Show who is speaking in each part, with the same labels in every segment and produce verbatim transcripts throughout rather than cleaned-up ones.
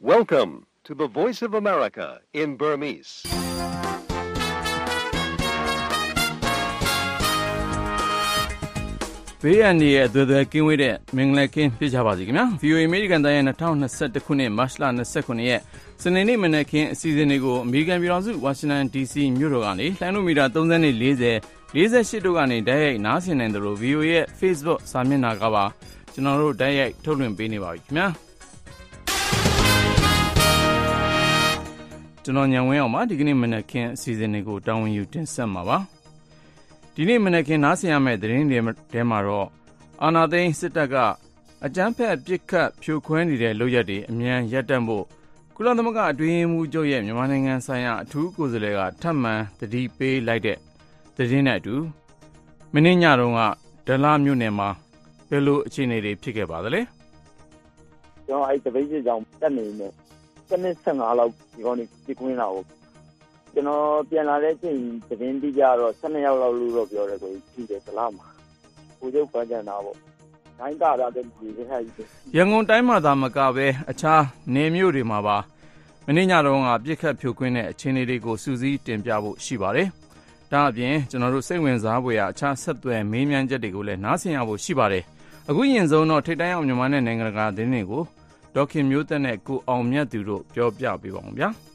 Speaker 1: Welcome to the Voice of America in Burmese.
Speaker 2: ။ဘေးအန္တရာယ်အသွယ်သွယ်ကင်းဝေးတဲ့မင်္ဂလာခင်းဖြစ်ကြပါစေခင်ဗျာ။ ဗွီအိုအေ အမေရိကန်တိုင်းရဲ့၂၀၂၁ခုနှစ်မတ်လ၂၉ရက်စနေနေ့မနက်ခင်းအစီအစဉ်တွေကိုအမေရိကန်ပြည်ထောင်စုဝါရှင်တန်ဒီစီမြို့တော်ကနေလိုင်းနိုမီတာသုံး၄၀ ၄၈တို့ကနေတိုက်ရိုက်နားဆင်နိုင်သလို ဗွီအိုအေရဲ့ Facebook စာမျက်နှာကပါကျွန်တော်တို့တိုက်ရိုက်ထုတ်လွှင့်ပေးနေပါပြီခင်ဗျာ။ကျွန်တော်ညံဝင်းအောင်ပါဒီကနေ့မနက်ခင်းအစီအစဉ်တွေကိုတာဝန်ယူတင်ဆက်မှာပါ။ဒီနေ့မနက်ခင်းနားဆင်ရမယ့်သတင်းတွေထဲမှာတော့အာဏာသိမ်းစစ်တပ်ကအကြမ်းဖက်ပစ်ခတ်ဖြိုခွဲနေတဲ့လုပ်ရက်တွေအမြန်ရပ်တန့်ဖို့ကုလသမဂ္ဂအတွင်းရေးမှူးချုပ်ရဲ့မြန်မာနိုင်ငံဆိုင်ရာအထူးကိုယ်စားလှယ်ကထပ်မံသတိပေးလိုက်တဲ့သတင်းနဲ့အတူမင်းညတုန်းကဒလမြို့နယ်မှာဘယ်လိုအခြေအနေတွေဖြစ်ခဲ့ပါသလဲ
Speaker 3: ။ကျွန်တော်အဲ့တပိတ်စစ်ကြောင်တက်နေနေစနစ်ဆယ်ငါလောက်ဒီကောင်းနေပြကွင်းလာကိုကျွန်တော်ပြန်လာတဲ့အချိန်သတင်းတိကျတော့ဆယ်နှစ်ယောက်လောက်လို့တော့ပြောတယ်ကိုကြီးတယ်ဒလမှာကိုကျုပ်ပန်းကြံတာပေါ့တိုင်းတာရတဲ့ဒီခိုင်
Speaker 2: ရန်ကုန်တိုင်းမှာသာမကပဲအခြားနေမြို့တွေမှာပါမင်းညတုန်းကပြစ်ခတ်ဖြိုခွင်းတဲ့အခြေအနေတွေကိုစူးစီးတင်ပြဖို့ရှိပါတယ်။ဒါအပြင်ကျွန်တော်တို့စိတ်ဝင်စားဖွယ်ရာအခြားဆက်သွယ်မေးမြန်းချက်တွေကိုလည်းနားဆင်ရဖို့ရှိပါတယ်။အခုရင်ဆုံးတော့ထိပ်တိုင်းအောင်မြန်မာနဲ့နိုင်ငံတကာသတင်းတွေကိုဒေါက်ခင်မျိုးသက်နဲ့ကိုအောင်မြတ်သူတို့ပြောပြပေးပါအောင်ဗျာ။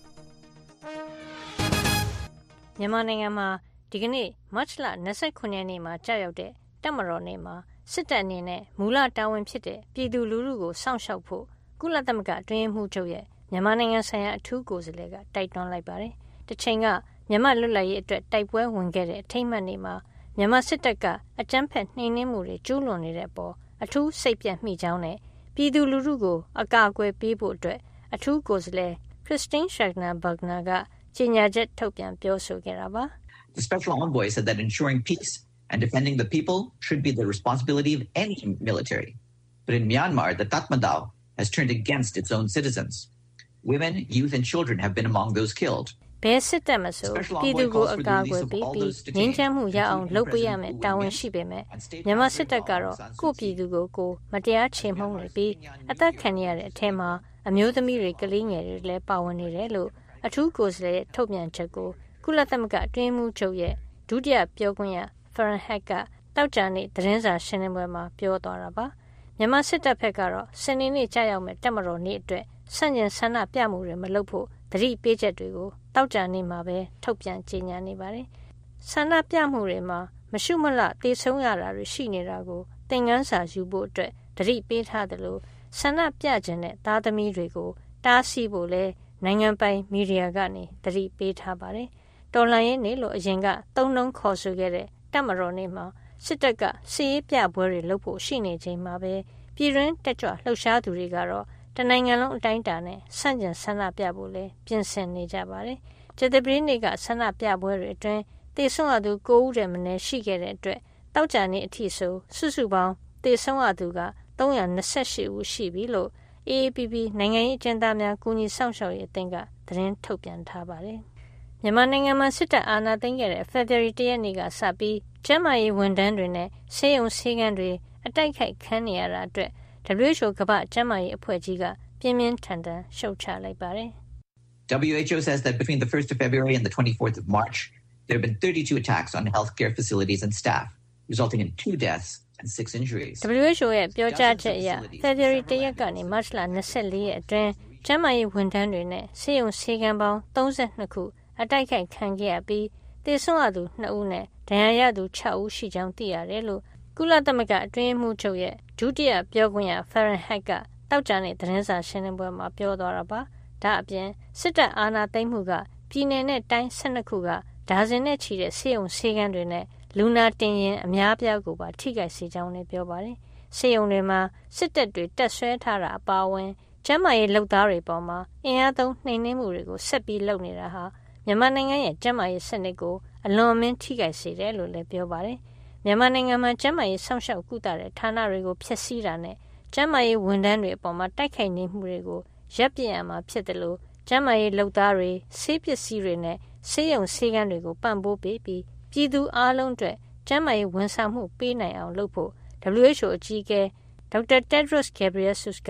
Speaker 4: မြန်မာနိုင်ငံမှာဒီကနေ့မတ်လ၂၉ရက်နေ့မှာကြာရောက်တဲ့တပ်မတော်နေ့မှာစစ်တပ်အနေနဲ့မူလတာဝန်ဖြစ်တဲ့ပြည်သူလူထုကိုစောင့်ရှောက်ဖို့ကုလသမဂ္ဂအတွင်းရေးမှူးချုပ်ရဲ့မြန်မာနိုင်ငံဆိုင်ရာအထူးကိုယ်စားလှယ်ကတိုက်တွန်းလိုက်ပါတယ်။တစ်ချိန်ကမြန်မာလွတ်လပ်ရေးအတွက်တိုက်ပွဲဝင်ခဲ့တဲ့အထိမ်းအမှတ်နေ့မှာမြန်မာစစ်တပ်ကအကြမ်းဖက်နှိမ်နင်းမှုတွေကျူးလွန်နေတဲ့အပေါ်အထူးစိတ်ပြတ်မိကြောင်းနဲ့ပြည်သူလူထုကိုအကာအကွယ်ပေးဖို့အတွက်အထူးကိုယ်စားလှယ် Christine Schraner Burgener ကကြေညာချက်ထုတ်ပြန်ပြောဆိုခဲ့တာပါ။
Speaker 5: The special envoy said that ensuring peace and defending the people should be the responsibility of any military. But in Myanmar, the Tatmadaw has turned against its own citizens. Women, youth, and children have been among those killed.
Speaker 4: ဘယ်စစ်တပ်မဆိုပြည်သူကိုအကာအကွယ်ပေးပြီးငြိမ်းချမ်းမှုရအောင်လုပ်ပေးရမယ်တာဝန်ရှိပေမဲ့မြန်မာစစ်တပ်ကတော့ကိုယ့်ပြည်သူကိုကိုမတရားချေမှုန်းနေပြီးအသက်ခံရတဲ့အထက်မှာအမျိုးသမီးတွေကလေးငယ်တွေလည်းပါဝင်နေတယ်လို့အထူးကိုယ်စားလှယ်ထုတ်ပြန်ချက်ကိုကုလသမဂ္ဂအတွင်းမှုချုပ်ရဲ့ဒုတိယပြောခွင့်ရ Farhan Haq ကတောက်ကြနေ့သတင်းစာရှင်းလင်းပွဲမှာပြောသွားတာပါမြန်မာစစ်တပ်ဘက်ကတော့စနေနေ့ကြာရောက်မဲ့တပ်မတော်နေ့အတွက်ဆန့်ကျင်ဆန္ဒပြမှုတွေမလုပ်ဖို့သတိပေးချက်တွေကိုတောက်ကြနေ့မှာပဲထုတ်ပြန်ကြေညာနေပါတယ်ဆန္ဒပြမှုတွေမှာမရှုမလတေဆုံးရတာတွေရှိနေတာကိုသင်ခန်းစာယူဖို့အတွက်သတိပေးထားတယ်လို့ဆန္ဒပြခြင်းတဲ့သားသမီးတွေကိုတားဆီးဖို့လဲနိုင်ငံပိုင်မီဒီယာကနေသတိပေးထားပါတယ်တော်လှန်ရေးနေ့လို့အရင်ကသုံးနှုန်းခေါ်ဆိုခဲ့တဲ့တပ်မတော်နေ့မှာစစ်တပ်ကစီးရေးပြပွဲတွေလုပ်ဖို့ရှိနေချိန်မှာပဲပြည်တွင်းတက်ကြွလှုပ်ရှားသူတွေကတော့တနိုင်ငံလုံးအတိုင်းအတာနဲ့ဆန့်ကျင်ဆန္ဒပြဖို့လဲပြင်ဆင်နေကြပါတယ်။ကျေတပရင်းနေ့ကဆန္ဒပြပွဲတွေအတွင်းတေဆုံးရသူ၉ဦးတည်းမနည်းရှိခဲ့တဲ့အတွက်တောက်ကြနေ့အထိဆိုစုစုပေါင်းတေဆုံးရသူက၃၂၈ဦးရှိပြီလို့ A A P P နိုင်ငံရေးအကျဉ်းသားများကူညီဆောင်ရှောက်ရေးအသင်းကသတင်းထုတ်ပြန်ထားပါတယ်။မြန်မာနိုင်ငံမှာစစ်တပ်အာဏာသိမ်းခဲ့တဲ့ February ၁ရက်နေ့ကစပြီးကျန်းမာရေးဝန်ထမ်းတွေနဲ့ဆေးရုံဆေးခန်းတွေအတိုက်ခိုက်ခံနေရတာအတွက် W H O ကမ္ဘာ့ကျန်းမာရေးအဖွဲ့ကြီးကပြင်းပြင်းထန်ထန်ရှုတ်ချလိုက်ပါတယ်
Speaker 5: ။ W H O says that between the first of February and the twenty-fourth of March, there have been thirty-two attacks on healthcare facilities and staff, resulting in two deaths and six injuries.
Speaker 4: W H O ရဲ့ပြောကြားချက်အရ February ၁ရက်ကနေ March လ၂၄ရက်အတွင်းကျန်းမာရေးဝန်ထမ်းတွေနဲ့ဆေးရုံဆေးခန်းပေါင်း၃၂ခုအတိုက်ခိုက်ခံခဲ့ရပြီးသေဆုံးရသူ၂ဦးနဲ့ဒဏ်ရာရသူ၆ဦးရှိကြောင်းသိရတယ်လို့ကုလသမဂ္ဂအတွင်းမှုချုပ်ရဲ့ဒုတိယပြောခွင့်ရ Farhan Haq ကတောက်ကြတဲ့သတင်းစာရှင်းလင်းပွဲမှာပြောသွားတာပါ။ဒါအပြင်စစ်တပ်အာဏာသိမ်းမှုကပြည်내နဲ့တိုင်း၁၂ခုကဒါဇင်နဲ့ချီတဲ့ဆေးရုံဆေးခန်းတွေနဲ့လူနာတင်ရင်အများပြားကိုပါထိခိုက်စေကြောင်းလည်းပြောပါတယ်။ဆေးရုံတွေမှာစစ်တပ်တွေတက်ဆွဲထားတာအပါအဝင်ကျန်းမာရေးလုပ်သားတွေပေါ်မှာအင်အားသုံးနှိမ်နင်းမှုတွေကိုဆက်ပြီးလုပ်နေတာဟာမြန်မာနိုင်ငံရဲ့ကျန်းမာရေးစနစ်ကိုအလွန်အမင်းထိခိုက်စေတယ်လို့လည်းပြောပါတယ်။မြန်မာနိုင်ငံမှာကျန်းမာရေးဆောင်ရှောက်ကုသတဲ့ဌာနတွေကိုဖျက်ဆီးတာနဲ့ကျန်းမာရေးဝန်ထမ်းတွေအပေါ်မှာတိုက်ခိုက်နေမှုတွေကိုရပ်ပစ်ရမှာဖြစ်တယ်လို့ကျန်းမာရေးလုပ်သားတွေဆေးပစ္စည်းတွေနဲ့ဆေးရုံဆေးခန်းတွေကိုပံ့ပိုးပေးပြီးပြည်သူအားလုံးအတွက်ကျန်းမာရေးဝန်ဆောင်မှုပေးနိုင်အောင်လုပ်ဖို့ W H O အကြီးအကဲဒေါက်တာ Tedros Ghebreyesus က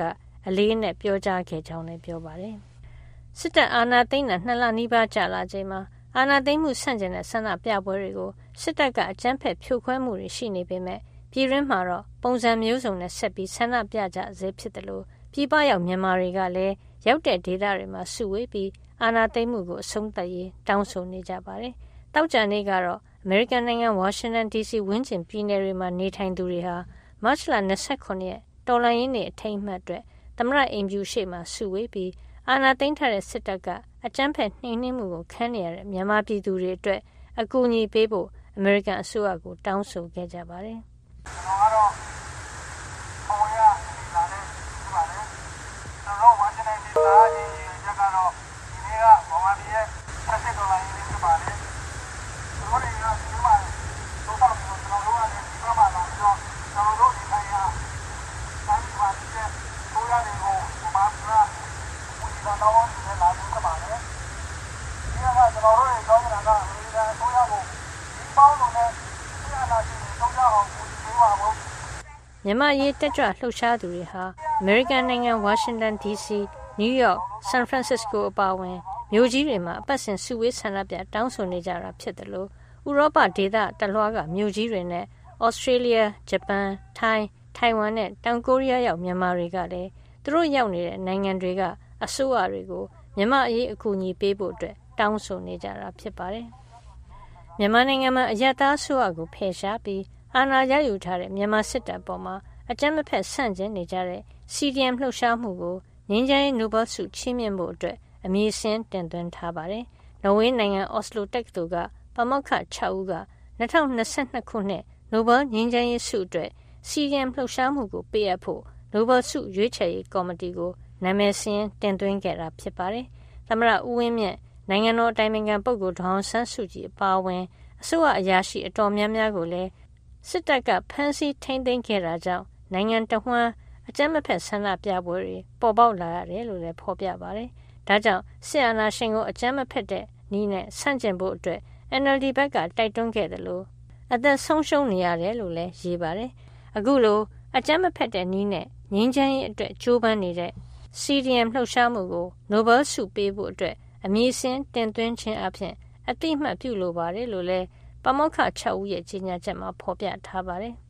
Speaker 4: အလေးနဲ့ပြောကြားခဲ့ကြောင်းလည်းပြောပါတယ်။စစ်တပ်အာဏာသိမ်းတာနှစ်လနီးပါးကြာလာချိန်မှာအာဏာသိမ်းမှုဆန့်ကျင်တဲ့ဆန္ဒပြပွဲတွေကိုစစ်တပ်ကအကြမ်းဖက်ဖြိုခွဲမှုတွေရှိနေပေမဲ့ပြည်တွင်းမှာတော့ပုံစံမျိုးစုံနဲ့ဆက်ပြီးဆန္ဒပြကြဆဲဖြစ်တယ်လို့ပြည်ပရောက်မြန်မာတွေကလည်းရောက်တဲ့ဒေသတွေမှာစုဝေးပြီးအာဏာသိမ်းမှုကိုအဆုံးသတ်ရေးတောင်းဆိုနေကြပါတယ်။တောက်ကြနေ့ကတော့အမေရိကန်နိုင်ငံဝါရှင်တန်ဒီစီဝန်းကျင်ပြည်နယ်တွေမှာနေထိုင်သူတွေဟာမတ်လ၂၇ရက်တော်လှန်ရေးနေ့အထိမ်းအမှတ်အတွက်သမ္မတအိမ်ဖြူရှေ့မှာစုဝေးပြီးအာဏာသိမ်းထားတဲ့စစ်တပ်ကအကြမ်းဖက်နှိမ်နင်းမှုကိုခံနေရတဲ့မြန်မာပြည်သူတွေအတွက်အကူအညီပေးဖို့အမေရိကန်အစိုးရကိုတောင်းဆိုခဲ့ကြပါတယ်
Speaker 6: ။ကျွန်တော်ကတော့ပေါ်ရလာတဲ့ဒီပါလေကျွန်တော်ဝါရှင်တန်ဒီစီကြီးရက်ကတော့ဒီနေ့ကမြန်မာပြည်ရဲ့ဆက်စစ်တော်လိုင်းရေးဖြစ်ပါလေ။ကျွန်တော်တွေကဒီမှာတော့တော့ကျွန်တော်တို့ကလည်းဒီမှာလာပြီးတော့ကျွန်တော်တို့ဒီခိုင်ရတိုင်းမှာဒီရဲ့ကိုရတွေကိုဘာမှမဒီတော့လည်းလာလို့ပါလေ။ဒီကကျွန်တော်တို့ရဲ့ကြောင်းကကအမေရိကန်အစိုးရကိုဒီပေါင်းလို့နဲ့ဒီအနာရှင်တွေတော့အောင်ကိုဒီပေးပါဦး
Speaker 4: ။မြန်မာရေးတက်ကြွလှုပ်ရှားသူတွေဟာအမေရိကန်နိုင်ငံဝါရှင်တန်ဒီစီ၊နယူးယောက်၊ဆန်ဖရန်စစ္စကိုအပါအဝင်မြို့ကြီးတွေမှာအပတ်စဉ်စုဝေးဆန္ဒပြတောင်းဆိုနေကြတာဖြစ်တယ်လို့ဥရောပဒေသတလွှားကမြို့ကြီးတွေနဲ့ဩစတြေးလျ၊ဂျပန်၊ထိုင်း၊ထိုင်ဝမ်နဲ့တောင်ကိုရီးယားရောက်မြန်မာတွေကလည်းသူတို့ရောက်နေတဲ့နိုင်ငံတွေကအစိုးရတွေကိုမြန်မာအရေးအကူအညီပေးဖို့အတွက်တောင်းဆိုနေကြတာဖြစ်ပါတယ်။မြန်မာနိုင်ငံမှာအယက်သားအစိုးရကိုဖယ်ရှားပြီးအာဏာရယူထားတဲ့မြန်မာစစ်တပ်ပေါ်မှာအကြမ်းမဖက်ဆန့်ကျင်နေကြတဲ့ စီ ဒီ အမ် လှုပ်ရှားမှုကိုငြိမ်းချမ်းရေးနိုဘယ်ဆုချီးမြှင့်ဖို့အတွက်အမည်စင်းတင်သွင်းထားပါတယ်။နော်ဝေးနိုင်ငံအော်စလိုတက္ကသိုလ်ကပါမောက္ခ၆ဦးက၂၀၂၂ခုနှစ်နိုဘယ်ငြိမ်းချမ်းရေးဆုအတွက် စီ ဒီ အမ် လှုပ်ရှားမှုကိုပေးအပ်ဖို့နိုဘယ်ဆုရွေးချယ်ရေးကော်မတီကိုနာမည်စာရင်းတင်သွင်းခဲ့တာဖြစ်ပါတယ်။သမ္မတဦးဝင်းမြင့်နိုင်ငံတော်အတိုင်ပင်ခံပုဂ္ဂိုလ်ဒေါ်အောင်ဆန်းစုကြည်အပါအဝင်အစိုးရအရာရှိအတော်များများကိုလည်းစစ်တပ်ကဖမ်းဆီးထိန်းသိမ်းခဲ့တာကြောင့်နိုင်ငံတဝှမ်းအကြမ်းမဖက်ဆန္ဒပြပွဲတွေပေါ်ပေါက်လာရတယ်လို့လည်းဖော်ပြပါတယ်။ဒါကြောင့်စစ်အာဏာရှင်ကိုအကြမ်းမဖက်တဲ့နည်းနဲ့ဆန့်ကျင်ဖို့အတွက် အန် အယ်လ် ဒီ ဘက်ကတိုက်တွန်းခဲ့တယ်လို့အသက်ဆုံးရှုံးနေရတယ်လို့လည်းရေးပါတယ်။အခုလိုအကြမ်းမဖက်တဲ့နည်းနဲ့ငြိမ်းချမ်းရေးအတွက်ကြိုးပမ်းနေတဲ့ စီ ဒီ အမ် လှုပ်ရှားမှုကိုနိုဘယ်ဆုပေးဖို့အတွက်အမည်စင်းတင်သွင်းခြင်းအပြင်အတိအမှတ်ပြုလိုပါတယ်လို့လည်းပါမောက္ခ၆ဦးရဲ့ကြေညာချက်မှာဖော်ပြထားပါတယ်။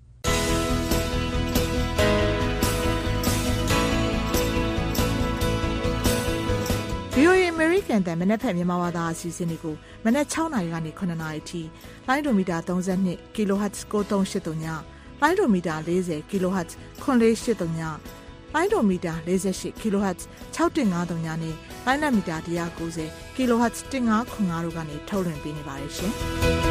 Speaker 7: ဗွီအိုအေ American တန်မနက်ဖြန်မြန်မာဘာသာအစီအစဉ်တွေကိုမနက်၆နာရီကနေ၇နာရီအထိလိုင်းဒိုမီတာ၃၂ kHz ၉၃၈၃ညလိုင်းဒိုမီတာ၄၀ kHz ခွန်လေး၈၃ညလိုင်းဒိုမီတာ၄၈ kHz ၆၁၅၃ညနဲ့လိုင်းနက်မီတာ၁၉၀ kHz ၁၅ခွန်၅တို့ကနေထုတ်လွှင့်ပေးနေပါတယ်ရှင်။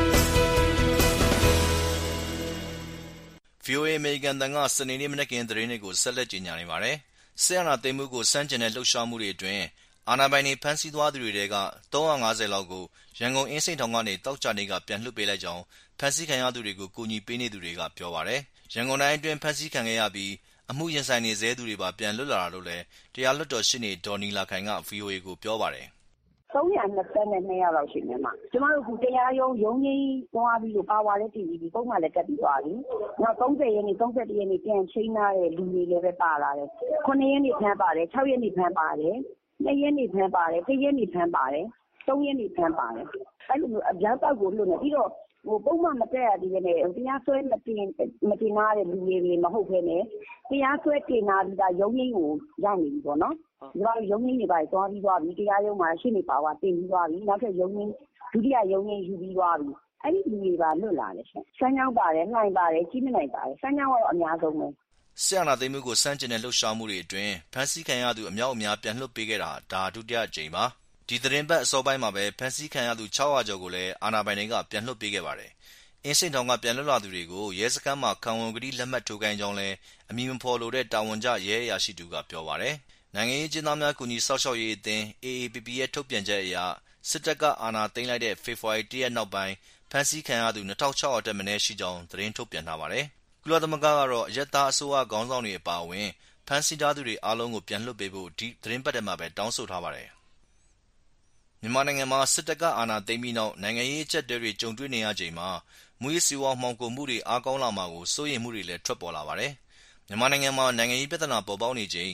Speaker 8: ဗွီအိုအေ American တန်ကစနေနေ့မနက်ခင်းသတင်းတွေကိုဆက်လက်ကြေညာနေပါတယ်။စစ်အာဏာသိမ်းမှုကိုစန့်ကျင်တဲ့လှုပ်ရှားမှုတွေအတွင်းအာဏာပိုင်တွေဖမ်းဆီးသွားသူတွေထဲက၃၅၀လောက်ကိုရန်ကုန်အင်းစိန်ထောင်ကနေသောကြာနေ့ကပြန်လွှတ်ပေးလိုက်ကြောင်းဖမ်းဆီးခံရသူတွေကိုကူညီပေးနေသူတွေကပြောပါတယ်။ရန်ကုန်တိုင်းအတွင်းဖမ်းဆီးခံခဲ့ရပြီးအမှုရင်ဆိုင်နေဆဲသူတွေပါပြန်လွတ်လာတာလို့လည်းတရားလွှတ်တော်ရှေ့နေဒေါ်နီလာခိုင်က ဗွီအိုအေကိုပြောပါတယ်
Speaker 9: ။၃၂၂ယောက်လောက်ရှိနေမှာကျမတို့ကတရားရုံးရုံးကြီးသွားပြီးတော့ပါဝါလည်းတည်ပြီးပုံမှန်လည်းတက်ပြီးသွားပြီ။နောက်၃၀ရက်နေ့၃၁ရက်နေ့ပြန်ချိန်လာတဲ့လူတွေလည်းပဲပါလာတယ်။ခုနှစ်ရက်နေ့ဖမ်းပါတယ်၆ရက်နေ့ဖမ်းပါတယ်၂ရက်နေ့ဖမ်းပါတယ်၁ရက်နေ့ဖမ်းပါတယ်၃ရက်နေ့ဖမ်းပါတယ်အဲ့လိုမျိုးအကြောက်တောက်ကိုလွတ်နေပြီးတော့ဟိုပုံမှန်မတက်ရသေးတဲ့တရားစွဲမတင်မတင်ရတဲ့လူတွေမဟုတ်ဘဲနဲ့တရားစွဲတင်လာပြီးသားရုံးကြီးကိုရောက်နေပြီပေါ့နော်ဒီလိုရုံးကြီးတွေပါသွားပြီးသွားပြီတရားရုံးမှာရှင်းနေပါဝါတင်ပြီးသွားပြီနောက်ထပ်ရုံးကြီးဒုတိယရုံးကြီးယူပြီးသွားပြီအဲ့ဒီလူတွေပါလွတ်လာတယ်ရှင်စမ်းချောင်းပါတယ်နှိုင်ပါတယ်ကြီးမနိုင်ပါတယ်စမ်းချောင်းကတော့အများဆုံးပဲ
Speaker 8: စစ်အာဏာသိမ်းမှုကိုစန့်ကျင်တဲ့လှုပ်ရှားမှုတွေအတွင်းဖမ်းဆီးခံရသူအများအများပြန်လွှတ်ပေးခဲ့တာဒါဒုတိယအကြိမ်ပါဒီသတင်းပတ်အစောပိုင်းမှာပဲဖမ်းဆီးခံရသူ၆၀၀ကျော်ကိုလည်းအာဏာပိုင်တွေကပြန်လွှတ်ပေးခဲ့ပါတယ်အင်းစိန်ထောင်ကပြန်လွတ်လာသူတွေကိုရဲစခန်းမှာခံဝန်ကတိလက်မှတ်ထိုးခိုင်းကြောင်းလည်းအမည်မဖော်လိုတဲ့တာဝန်ကျရဲအရာရှိသူကပြောပါတယ်နိုင်ငံရေးကျဉ်းသားများကူညီစောင့်ရှောက်ရေးအသင်း အေအေပီပီ ရဲ့ထုတ်ပြန်ချက်အရစစ်တပ်ကအာဏာသိမ်းလိုက်တဲ့ဖေဖော်ဝါရီ၁ရက်နောက်ပိုင်းဖမ်းဆီးခံရသူ၂၆၀၀တက်မနည်းရှိကြောင်းသတင်းထုတ်ပြန်ထားပါတယ်ကုလသမဂ္ဂကတော့အရက်သားအစိုးရခေါင်းဆောင်တွေအပါအဝင်ဖမ်းဆီးထားသူတွေအားလုံးကိုပြန်လွှတ်ပေးဖို့ဒီသတင်းပတ်ထဲမှာပဲတောင်းဆိုထားပါတယ်မြန်မာနိုင်ငံမှာစစ်တပ်ကအာဏာသိမ်းပြီးနောက်နိုင်ငံရေးအကျပ်အတည်းတွေကြုံတွေ့နေရချိန်မှာမူးယစ်ဆေးဝါးမှောင်ခိုမှုတွေအားကောင်းလာမှာကိုစိုးရိမ်မှုတွေလည်းထွက်ပေါ်လာပါတယ်မြန်မာနိုင်ငံမှာနိုင်ငံရေးပြဿနာပေါ်ပေါက်နေချိန်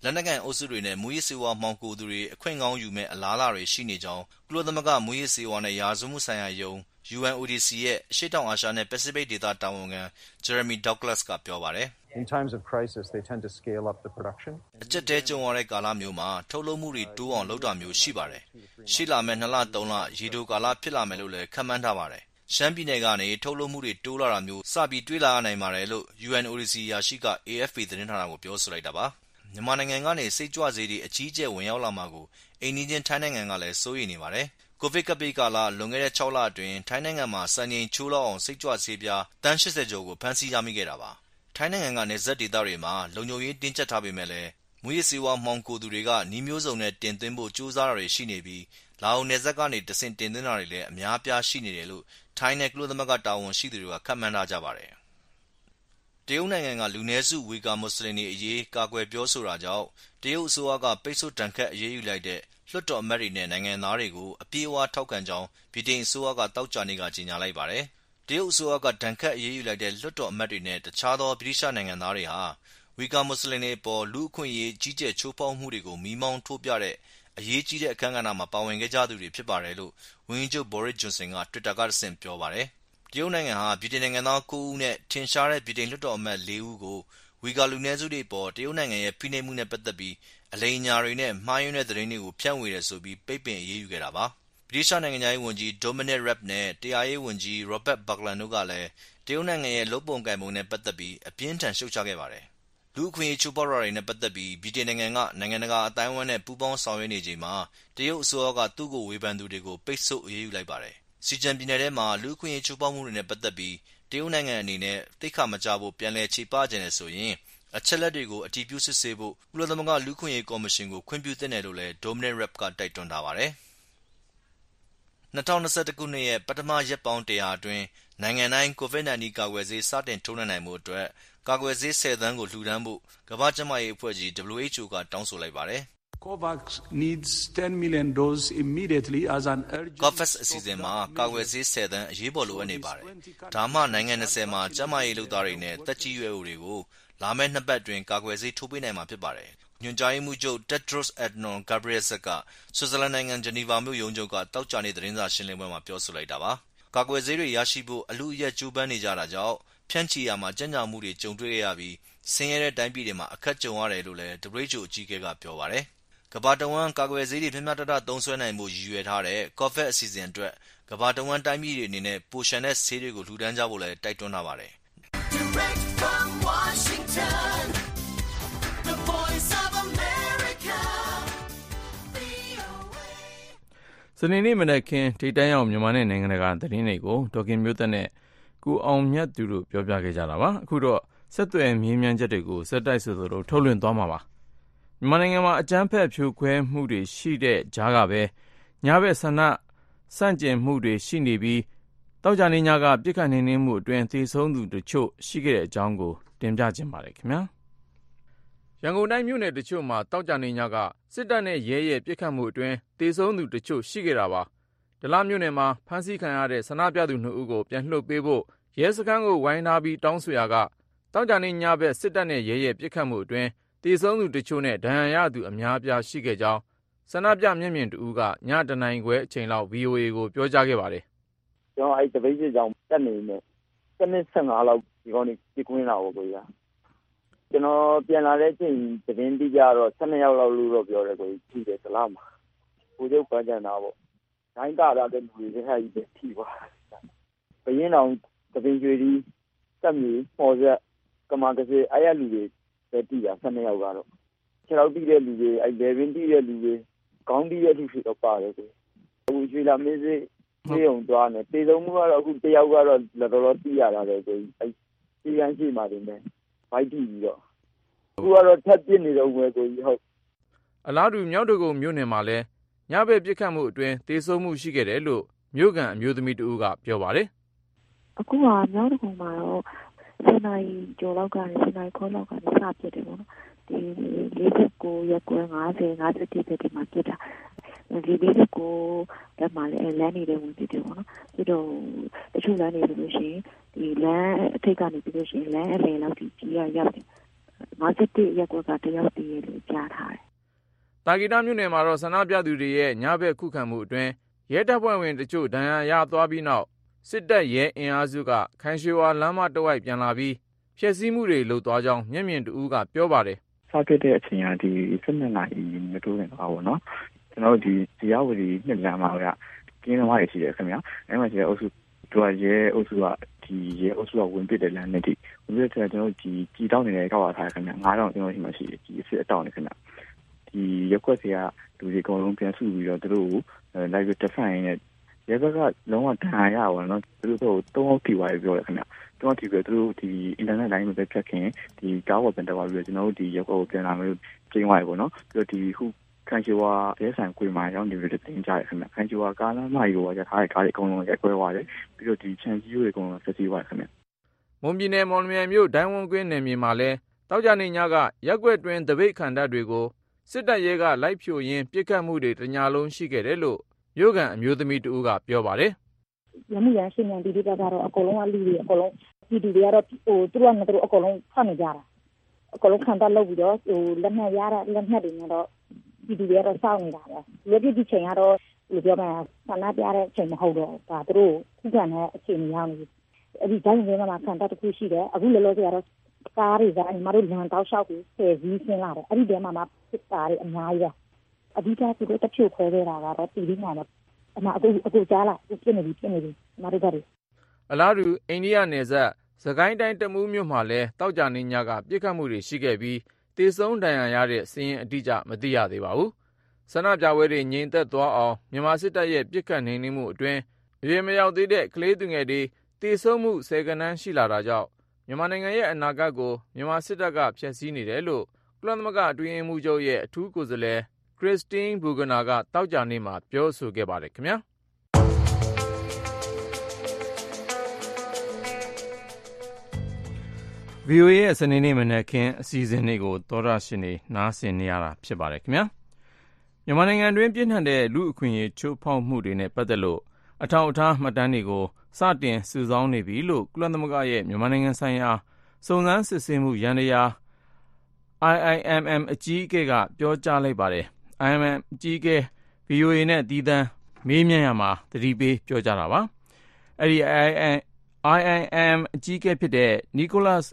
Speaker 8: လက်နက်ကိုင်အုပ်စုတွေနဲ့မူးယစ်ဆေးဝါးမှောင်ခိုသူတွေအခွင့်ကောင်းယူမဲ့အလားအလာတွေရှိနေကြောင်းကုလသမဂ္ဂမူးယစ်ဆေးဝါးနဲ့ရာဇဝတ်မှုဆိုင်ရာရုံး U N O D C ရဲ့အရှေ့တောင်အာရှနဲ့ပစိဖိတ်ဒေသတာဝန်ခံ Jeremy Douglas ကပြောပါတယ်။
Speaker 10: In times of crisis, they tend to scale up the production.
Speaker 8: အကျက်တဲကြုံရတဲ့ကာလမျိုးမှာထုတ်လုပ်မှုတွေတိုးအောင်လုပ်တာမျိုးရှိပါတယ်။ရှိလာမဲ့နှစ်လသုံးလရေတိုကာလဖြစ်လာမယ်လို့လည်းခန့်မှန်းထားပါတယ်။ရှမ်းပြည်နယ်ကနေထုတ်လုပ်မှုတွေတိုးလာတာမျိုးစပြီးတွေးလာရနိုင်ပါတယ်လို့ U N O D C ရာရှိက A F P သတင်းဌာနကိုပြောဆိုလိုက်တာပါ။မြန်မာနိုင်ငံကနေစိတ်ကြွဆေးတွေအကြီးအကျယ်ဝင်ရောက်လာမှာကိုအိမ်နီးချင်းထိုင်းနိုင်ငံကလည်းစိုးရိမ်နေပါတယ်။ကိုဗစ်ကပ်ဘေးကာလလွန်ခဲ့တဲ့ခြောက်လအတွင်းထိုင်းနိုင်ငံမှာစံချိန်ချိုးလောက်အောင်စိတ်ကြွဆေးပြားတန်း၈၀ကျော်ကိုဖမ်းဆီးရမိခဲ့တာပါ။ထိုင်းနိုင်ငံကနယ်စပ်ဒေသတွေမှာလုံခြုံရေးတင်းကျပ်ထားပေမဲ့လည်းမူးယစ်ဆေးဝါးမှောင်ခိုသူတွေကနှီးမျိုးစုံနဲ့တင်သွင်းဖို့ကြိုးစားတာတွေရှိနေပြီးလာအိုနယ်စပ်ကနေတဆင့်တင်သွင်းတာတွေလည်းအများအပြားရှိနေတယ်လို့ထိုင်းနဲ့ကုလသမဂ္ဂတာဝန်ရှိသူတွေကခန့်မှန်းထားကြပါတယ်။တရုတ်နိုင်ငံကလူနည်းစုဝီဂါမွတ်စလင်တွေအရေးကာကွယ်ပြောဆိုတာကြောင့်တရုတ်အစိုးရကပိတ်ဆို့ဒဏ်ခတ်အရေးယူလိုက်တဲ့လွှတ်တော်အမတ်တွေနဲ့နိုင်ငံသားတွေကိုအပြည့်အဝထောက်ခံကြောင်းဗြိတိန်အစိုးရကသောကြာနေ့ကကြေညာလိုက်ပါတယ်။တရုတ်အစိုးရကဒဏ်ခတ်အရေးယူလိုက်တဲ့လွှတ်တော်အမတ်တွေနဲ့တခြားသောဗြိတိသျှနိုင်ငံသားတွေဟာဝီဂါမွတ်စလင်တွေအပေါ်လူ့အခွင့်အရေးကြီးကျယ်ချိုးဖောက်မှုတွေကိုမီးမောင်းထိုးပြတဲ့အရေးကြီးတဲ့အခမ်းအနားမှာပါဝင်ခဲ့ကြသူတွေဖြစ်ပါတယ်လို့ဝန်ကြီးချုပ် Boris Johnson က Twitter ကတဆင့်ပြောပါတယ်။တရုတ်နိုင်ငံဟာဗြိတိန်နိုင်ငံသားကိုးဦးနဲ့ထင်ရှားတဲ့ဗြိတိန်လွှတ်တော်အမတ်လေးဦးကိုဝီဂါလူနည်းစုတွေအပေါ်တရုတ်နိုင်ငံရဲ့ဖိနှိပ်မှုနဲ့ပတ်သက်ပြီးအလိမ်အညာတွေနဲ့မှားယွင်းတဲ့သတင်းတွေကိုဖြန့်ဝေတယ်ဆိုပြီးပိတ်ပင်အရေးယူခဲ့တာပါ။ဗြိတိသျှနိုင်ငံခြားရေးဝန်ကြီး Dominic Raab နဲ့တရားရေးဝန်ကြီး Robert Buckland တို့ကလည်းတရုတ်နိုင်ငံရဲ့လုပ်ပုံကိုင်ပုံနဲ့ပတ်သက်ပြီးအပြင်းထန်ရှုတ်ချခဲ့ပါတယ်။လူ့အခွင့်အရေးချိုးဖောက်တာတွေနဲ့ပတ်သက်ပြီးဗြိတိန်နိုင်ငံကနိုင်ငံတကာအသိုင်းအဝိုင်းနဲ့ပူးပေါင်းဆောင်ရွက်နေချိန်မှာတရုတ်အစိုးရကသူ့ကိုဝေဖန်သူတွေကိုပိတ်ဆို့အရေးယူလိုက်ပါတယ်။ Xinjiang ပြည်နယ်ထဲမှာလူ့အခွင့်အရေးချိုးဖောက်မှုတွေနဲ့ပတ်သက်ပြီးတရုတ်နိုင်ငံအနေနဲ့သိက္ခာမကျဖို့ပြန်လည်ချေပချင်တယ်ဆိုရင်အချက်အလက်တွေကိုအတည်ပြုစစ်ဆေးဖို့ကုလသမဂ္ဂလူ့အခွင့်အရေးကော်မရှင်ကိုခွင့်ပြုသင့်တယ်လို့လည်း Dominic Raab ကတိုက်တွန်းထားပါတယ်။၂၀၂၁ခုနှစ်ရဲ့ပထမရက်ပေါင်းတရာအတွင်းနိုင်ငံတိုင်းကိုဗစ် -19 ကာကွယ်ဆေးစတင်ထိုးနှံနိုင်ဖို့အတွက်ကာကွယ်ဆေးဆယ်သန်းကိုလှူဒါန်းဖို့ကမ္ဘာ့ကျန်းမာရေးအဖွဲ့ကြီး W H O ကတောင်းဆိုလိုက်ပါတယ်။
Speaker 11: COVAX needs ten million doses immediately as an urgent
Speaker 8: COVAX အစီအစဉ်မှာကာကွယ်ဆေးဆယ်သန်းအရေးပေါ်လိုအပ်နေပါတယ်။ဒါမှနိုင်ငံ၂၀မှာကျန်းမာရေးလုပ်သားတွေနဲ့သက်ကြီးရွယ်အိုတွေကိုလာမယ့်နှစ်ပတ်အတွင်းကာကွယ်ဆေးထိုးပေးနိုင်မှာဖြစ်ပါတယ်။ညွှန်ကြားရေးမှူးချုပ် Tedros Adhanom Ghebreyesus ကဆွစ်ဇာလန်နိုင်ငံဂျနီဗာမြို့ရုံးချုပ်ကသောကြာနေ့သတင်းစာရှင်းလင်းပွဲမှာပြောဆိုလိုက်တာပါ။ကာကွယ်ဆေးတွေရရှိဖို့အလုအယက်ကြိုးပမ်းနေကြတာကြောင့်ဖြန့်ချီရာမှာကြန့်ကြာမှုတွေကြုံတွေ့ခဲ့ရပြီးဆင်းရဲတဲ့တိုင်းပြည်တွေမှာအခက်ကြုံရတယ်လို့လည်း W H O အကြီးအကဲကပြောပါတယ်။ကမ္ဘာတဝန်းကာကွယ်ဆေးတွေမျှမျှတတသုံးစွဲနိုင်ဖို့ရည်ရွယ်ထားတဲ့ COVAX အစီအစဉ်အတွက်ကမ္ဘာတဝန်းတိုင်းပြည်တွေအနေနဲ့ပိုလျှံတဲ့ဆေးတွေကိုလှူဒါန်းကြဖို့လည်းတိုက်တွန်းထားပါတယ်။
Speaker 12: Direct from Washington, the voice of America, V O A
Speaker 2: စနေနေ့မနက်ခင်းထိပ်တန်းရောက်မြန်မာနဲ့နိုင်ငံတကာသတင်းတွေကိုဒေါ်ခင်မျိုးသက်နဲ့ကိုအောင်မြတ်သူတို့ပြောပြခဲ့ကြတာပါ။အခုတော့ဆက်သွယ်မေးမြန်းချက်တွေကိုစက်တိုက်ဆိုသလိုထုတ်လွှင့်သွားမှာပါ။မြန်မာနိုင်ငံမှာအကြမ်းဖက်ဖြိုခွဲမှုတွေရှိတဲ့ကြားကပဲညဘက်ဆန္ဒဆန့်ကျင်မှုတွေရှိနေပြီးတောက်ကြနေညကပြစ်ခတ်နှိမ်နင်းမှုအတွင်းသေဆုံးသူတချို့ရှိခဲ့တဲ့အကြောင်းကိုတင်ပြခြင်းပါတယ်ခင်ဗျာ။ရန်ကုန်တိုင်းမြို့နယ်တချို့မှာတောက်ကြနေညကစစ်တပ်နဲ့ရဲရဲပြစ်ခတ်မှုအတွင်းသေဆုံးသူတချို့ရှိခဲ့တာပါ။ဒလမြို့နယ်မှာဖမ်းဆီးခံရတဲ့ဆန္ဒပြသူနှစ်ဦးကိုပြန်လွှတ်ပေးဖို့ရဲစခန်းကိုဝိုင်းထားပြီးတောင်းဆိုရာကတောက်ကြနေညဘက်စစ်တပ်နဲ့ရဲရဲပြစ်ခတ်မှုအတွင်းသေဆုံးသူတချို့နဲ့ဒဏ်ရာရသူအများအပြားရှိခဲ့ကြောင်းဆန္ဒပြမျက်မြင်တဦးကညတနာရီခွဲအချိန်လောက် V O A ကိုပြောကြားခဲ့ပါတယ်
Speaker 3: ။ကျွန်တော်အဲ့တပိတ်စစ်ကြောင်တက်နေနေတစ်နှစ်ဆယ့်ငါလောက်ဒီကောင်းနေပြကွင်းလာကိုကိုရ။ကျွန်တော်ပြန်လာတဲ့အချိန်သတင်းတိကြတော့၁၂ယောက်လောက်လို့တော့ပြောတယ်ကိုကြီးရှိတယ်သလားမှာ။ကိုကျုပ်ပန်းကြံတာပေါ့။တိုင်းကာရတဲ့လူတွေခက်ကြီးပဲထိပါ။ဘရင်တော်တပင်ကျွေဒီတက်မီပေါ်ဆက်ကမာကစေအဲ့ရလူတွေပဲတိတာ၁၂ယောက်ကတော့ခြေထောက်တိတဲ့လူတွေအဲ့လေပင်တိတဲ့လူတွေခေါင်းတိတဲ့လူတွေတော့ပါတယ်ကိုအခုရွှေလာမင်းစေးပြေုံသွားနေတေဆုံးမှုကတော့အခုတယောက်ကတော့တော်တော်တိရတာပဲကိုအဲ့ဒီကန်းရှိမှတင်တယ်ဘိုက်တိပြီးတော့အခုကတော့ထပ်ပြစ်နေတော့မယ်ကိုကြီးဟုတ်
Speaker 2: အလားတူမြောက်တကုံမြို့နယ်မှာလည်းညဘက်ပြစ်ခတ်မှုအတွင်းသေဆုံးမှုရှိခဲ့တယ်လို့မြို့ကန်အမျိုးသမီးတဦးကပြောပါတယ်
Speaker 13: အခုကမြောက်တကုံမှာတော့စနေကျော်လောက်ကနေစနေခေါ်လောက်ကနေစပြစ်တယ်ပေါ့နော်ဒီလေးချက်ကိုရက်ကွယ်၅၀ ၅၁ချက်ဒီမှာပြစ်တာဒီလေးချက်ကိုတက်မှလည်းလမ်းနေတဲ့ဝင်ပြစ်တယ်ပေါ့နော်ပြီးတော့တချို့လမ်းနေလို့ရှိရင်ဒီလမ်းအထိတ်ကနေပြီးလို့ရှိရင်လမ်းအလယ်လောက်ဒီကြီးရရောက်တယ်ငါးတစ်ရက်ကွက်ကတယောက်တည်းရဲ့လို့ကြားထားတယ်
Speaker 2: ။တာဂီတာမြို့နယ်မှာတော့ဆန္ဒပြသူတွေရဲ့ညဘက်ခုခံမှုအတွင်းရဲတပ်ဖွဲ့ဝင်တချို့ဒဏ်ရာရသွားပြီးနောက်စစ်တပ်ရဲအင်အားစုကခိုင်ရွှေဝါလမ်းမတဝိုက်ပြန်လာပြီးဖျက်ဆီးမှုတွေလုပ်သွားကြောင်းမျက်မြင်တူကပြောပါတယ်
Speaker 14: ။စတွေ့တဲ့အချိန်ကဒီစနေနာရီမတိုးနေတော့ဘူးနော်။ကျွန်တော်တို့ဒီတရားဝတီနှစ်လမ်းမှာကကင်းသမားတွေရှိတယ်ခင်ဗျာ။အဲ့မှာရှိတဲ့အုပ်စုတို့ရဲအုပ်စုကဒီရဲအုပ်စုကဝင်ပစ်တဲ့လမ်းနဲ့ဒီဝင်ပစ်တဲ့ကျွန်တော်တို့ဒီကြီးတောင်းနေတဲ့ကောက်ရထားခင်ဗျာ။ငါးတောင်းကျွန်တော်ရှိမှရှိတယ်ဒီအစ်အတောင်းနေခင်ဗျာ။ဒီရက်ွက်တွေကလူတွေအကုန်လုံးပြန်စုပြီးတော့တို့လိုက်ပြီးတက်ဆိုင်နေရဲဘက်ကလုံးဝတန်ရရပါတော့သူတို့တော့သုံးတီဝါးပြောရခင်ဗျာသုံးတီပဲသူတို့ဒီအင်တာနက်လိုင်းမှာပဲဖြတ်ခင်ဒီကားဝယ်ပြန်တော့ပြီးတော့ကျွန်တော်တို့ဒီရက်ကိုပြန်လာမျိုးကျင်းသွားပြီပေါ့နော်ပြီးတော့ဒီခုခိုင်ချဝါရဲဆိုင်ကွေမှာရောက်နေပြီးတော့တင်ကြရခင်ဗျာခိုင်ချဝါကားလမ်းမကြီးကိုရထားတဲ့ကားတွေအကုန်လုံးရက်ကွဲသွားတယ်ပြီးတော့ဒီချန်ကြီးတွေအကုန်လုံးဆက်စီးသွားခင်ဗျာ
Speaker 2: မွန်ပြည်နယ်မော်လမြိုင်မြို့ဒိုင်းဝန်းကွင်းနယ်မြေမှာလဲတောက်ကြနေညကရက်ွက်တွင်တပိတ်ခံတပ်တွေကိုစစ်တပ်ရဲကလိုက်ဖြိုရင်းပြစ်ခတ်မှုတွေတညာလုံးရှိခဲ့တယ်လို့မြို့ကန်အမျိုးသမီးတူကပြောပါတယ်
Speaker 13: ။ရမှုရရှိနေဒီဒီကတော့အကုန်လုံးကလူတွေအကုန်လုံးဒီဒီတွေကတော့ဟိုသူတို့ကတို့အကုန်လုံးဖတ်နေကြတာအကုန်လုံးခံတတ်လို့ပြီးတော့ဟိုလက်မှတ်ရတာလက်မှတ်တွေနဲ့တော့ဒီဒီတွေကတော့စောင့်နေတာပဲ။ဒီဒီချိန်ကတော့ဘယ်လိုပြောမလဲဆန္ဒပြတဲ့အချိန်မဟုတ်တော့ဒါသူတို့ခုခံတဲ့အချိန်ရောက်နေပြီ။အဲဒီတိုင်းတွေမှာခံတတ်တစ်ခုရှိတယ်အခုလောလောဆယ်ကတော့ကားတွေကညီမတို့လမ်းတောက်လျှောက်ကိုဆယ်စီးဆင်းလာတယ်အဲ့ဒီတဲမှာမှစစ်သားတွေအများကြီးပဲအဓိကသူတို့တချို့ခွဲခဲ့တာကတော့တီဗီမှာတော့အမအခုအခုကြားလာပြည့်နေပြီပြည့်နေပြီညီမတို့ကတွေ
Speaker 2: အလားတူအိန္ဒိယနယ်စပ်စကိုင်းတိုင်းတမူးမြို့မှာလဲတောက်ကြနေညကပြစ်ခတ်မှုတွေရှိခဲ့ပြီးတေဆုံးဒဏ်ရာရတဲ့စီးရင်အတိအကျမသိရသေးပါဘူးဆန္ဒပြပွဲတွေငြိမ်သက်သွားအောင်မြန်မာစစ်တပ်ရဲ့ပြစ်ခတ်နှိမ်နင်းမှုအတွင်းရေမရောက်သေးတဲ့ကလေးသူငယ်တွေတေဆုံးမှုဆယ်ကဏန်းရှိလာတာကြောင့်မြန်မာနိုင်ငံရဲ့အနာဂတ်ကိုမြန်မာစစ်တပ်ကဖျက်ဆီးနေတယ်လို့ကုလသမဂ္ဂအတွင်းရေးမှူးချုပ်ရဲ့အထူးကိုယ်စားလှယ်ခရစ်စတင်းဘူဂနာကတောက်ကြနေမှာပြောဆိုခဲ့ပါတယ်ခင်ဗျာဗီအိုအေရဲ့စနေနေ့မနက်ခင်းအစီအစဉ်လေးကိုသောရရှင်နေနားဆင်နေရတာဖြစ်ပါတယ်ခင်ဗျာမြန်မာနိုင်ငံတွင်းပြင်းထန်တဲ့လူအခွင့်အရေးချိုးဖောက်မှုတွေနဲ့ပတ်သက်လို့အထောက်အထားမှတ်တမ်းတွေကိုစတင်စုဆောင်းနေပြီလို့ကုလသမဂ္ဂရဲ့မြန်မာနိုင်ငံဆိုင်ရာစုံစမ်းစစ်ဆေးမှုယန္တရား I I M M အကြီးအကဲကပြောကြားလိုက်ပါတယ် I I M M အကြီးအကဲ ဗီအိုအေ နဲ့သီးသန့်မေးမြန်းရမှာသတိပေးပြောကြားတာပါအဲ့ဒီ I I M အကြီးအကဲဖြစ်တဲ့ Nicholas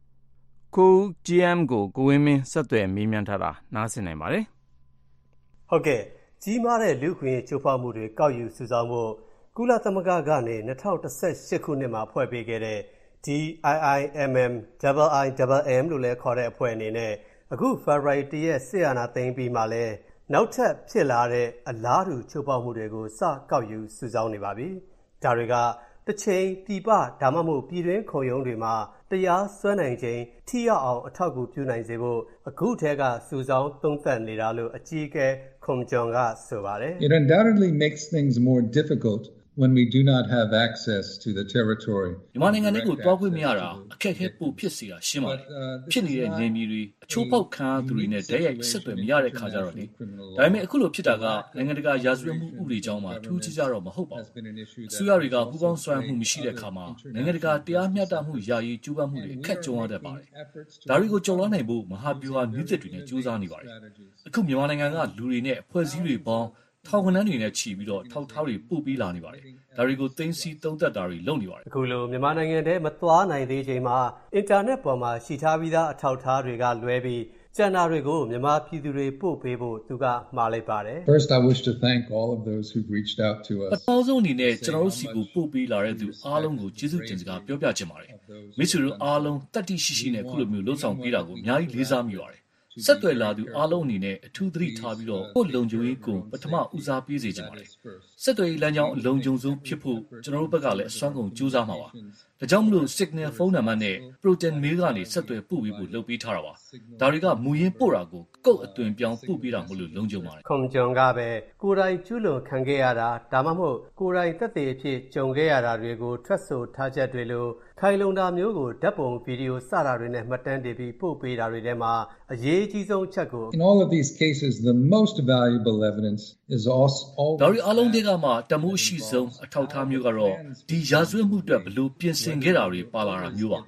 Speaker 2: Koumjian ကိုကိုဝင်းမင်းဆက်သွယ်မေးမြန်းထားတာနားဆင်နိုင်ပါတယ်
Speaker 15: ဟုတ်ကဲ့ကြီးမားတဲ့လူခွင့်ချိုးဖောက်မှုတွေကောက်ယူစုဆောင်းဖို့ကုလသမဂ္ဂကနေ၂၀၁၈ခုနှစ်မှာဖွဲ့ပေးခဲ့တဲ့ ဒီ I I M M I I M M လို့လည်းခေါ်တဲ့အဖွဲ့အနေနဲ့အခုဖေဖော်ဝါရီလရက်စစ်အာဏာသိမ်းပြီးမှလည်းနောက်ထပ်ဖြစ်လာတဲ့အလားတူချိုးဖောက်မှုတွေကိုစကောက်ယူစုဆောင်းနေပါပြီ။ဒါတွေကတစ်ချိန်ပြည်ပဒါမှမဟုတ်ပြည်တွင်းခုံရုံးတွေမှာတရားစွဲနိုင်ခြင်းထိရောက်အောင်အထောက်အကူပြုနိုင်စေဖို့အခုထဲကစုဆောင်းသုံးသပ်နေတာလို့အကြီးအကဲခုံဂျွန်ကဆိုပါတယ်
Speaker 16: It undoubtedly makes things more difficult when we do not have access to the territory
Speaker 17: မြန်မာနိုင်ငံတွေကိုတွားခွင့်မရတာအခက်အခဲပိုဖြစ်စေတာရှင်းပါတယ်ဖြစ်နေတဲ့နေမြေတွေအချိုးပေါက်ခံရသူတွေနဲ့ဓာတ်ရိုက်ဆက်သွယ်မရတဲ့ခါကြတော့လေဒါပေမဲ့အခုလိုဖြစ်တာကနိုင်ငံတကာရာဇဝတ်မှုဥပဒေကြောင်းမှာထူးခြားကြတော့မဟုတ်ပါဘူးအစိုးရတွေကပူးပေါင်းဆောင်ရွက်မှုမရှိတဲ့အခါမှာနိုင်ငံတကာတရားမျှတမှုယာယီကြိုးပမ်းမှုတွေအခက်ကြုံရတတ်ပါတယ်ဒါတွေကိုကြော်လွှားနိုင်ဖို့မဟာဗျူဟာနည်းသစ်တွေနဲ့ကြိုးစားနေပါတယ်အခုမြန်မာနိုင်ငံကလူတွေနဲ့အဖွဲ့အစည်းတွေပေါင်းထောင်ကနန်းတွေနဲ့ချီပြီးတော့ထောက်ထားတွေပို့ပေးလာနေပါတယ်ဒါတွေကိုသိမ်းဆည်းသုံးသပ်တာတွေလုပ်နေပါတယ်
Speaker 15: အခုလိုမြန်မာနိုင်ငံထဲမသွားနိုင်သေးချိန်မှာအင်တာနက်ပေါ်မှာရှိထားပြီးသားအထောက်ထားတွေကလွဲပြီးကျန်တာတွေကိုမြန်မာပြည်သူတွေပို့ပေးဖို့သူကမှာလိုက်ပါတယ်
Speaker 16: First I wish to thank all of those who've reached out to us
Speaker 17: ပထမဆုံးအနေနဲ့ကျွန်တော်တို့စီကိုပို့ပေးလာတဲ့သူအားလုံးကိုကျေးဇူးတင်စကားပြောပြချင်ပါတယ်မိတ်ဆွေတို့အားလုံးတတ်သိရှိရှိနဲ့ခုလိုမျိုးလှုပ်ဆောင်ပေးတာကိုအများကြီးလေးစားမိပါတယ်ဆက်သွယ်လာသူအားလုံးအနေနဲ့အထူးသတိထားပြီးတော့ကိုယ်လုံခြုံရေးကိုပထမဦးစားပေးစေချင်ပါတယ်ဆက်သွယ်ရေးလမ်းကြောင်းအလုံခြုံဆုံးဖြစ်ဖို့ကျွန်တော်တို့ဘက်ကလည်းအစွမ်းကုန်ကြိုးစားမှာပါဒါကြောင့်မလို့ Signal ဖုန်းနံပါတ်နဲ့ Proton Mail ကနေဆက်သွယ်ပို့ပေးဖို့လုပ်ပေးထားတာပါဒါတွေကမူရင်းပို့တာကိုကုတ်အသွင်ပြောင်းပို့ပေးတာမလို့လုံခြုံပါတယ်
Speaker 15: ခုံကြုံကပဲကိုယ်တိုင်ကျူးလွန်ခံခဲ့ရတာဒါမှမဟုတ်ကိုယ်တိုင်သက်သေအဖြစ်ကြုံခဲ့ရတာတွေကိုထွက်ဆိုထားချက်တွေလို့ခိုင်လုံတာမျိုးကိုဓာတ်ပုံဗီဒီယိုစတာတွေနဲ့မှတ်တမ်းတင်ပြီးပို့ပေးတာတွေထဲမှာအရေးကြီးဆုံးချက်ကို
Speaker 16: In all of these cases the most valuable evidence is also all
Speaker 17: ဒါရီအလုံးတွေကမှတမိုးရှိဆုံးအထောက်အထားမျိုးကတော့ဒီရာဇဝတ်မှုအတွက်ဘလို့ပြင်ဆင်ခဲ့တာတွေပါလာတာမျိုးပါ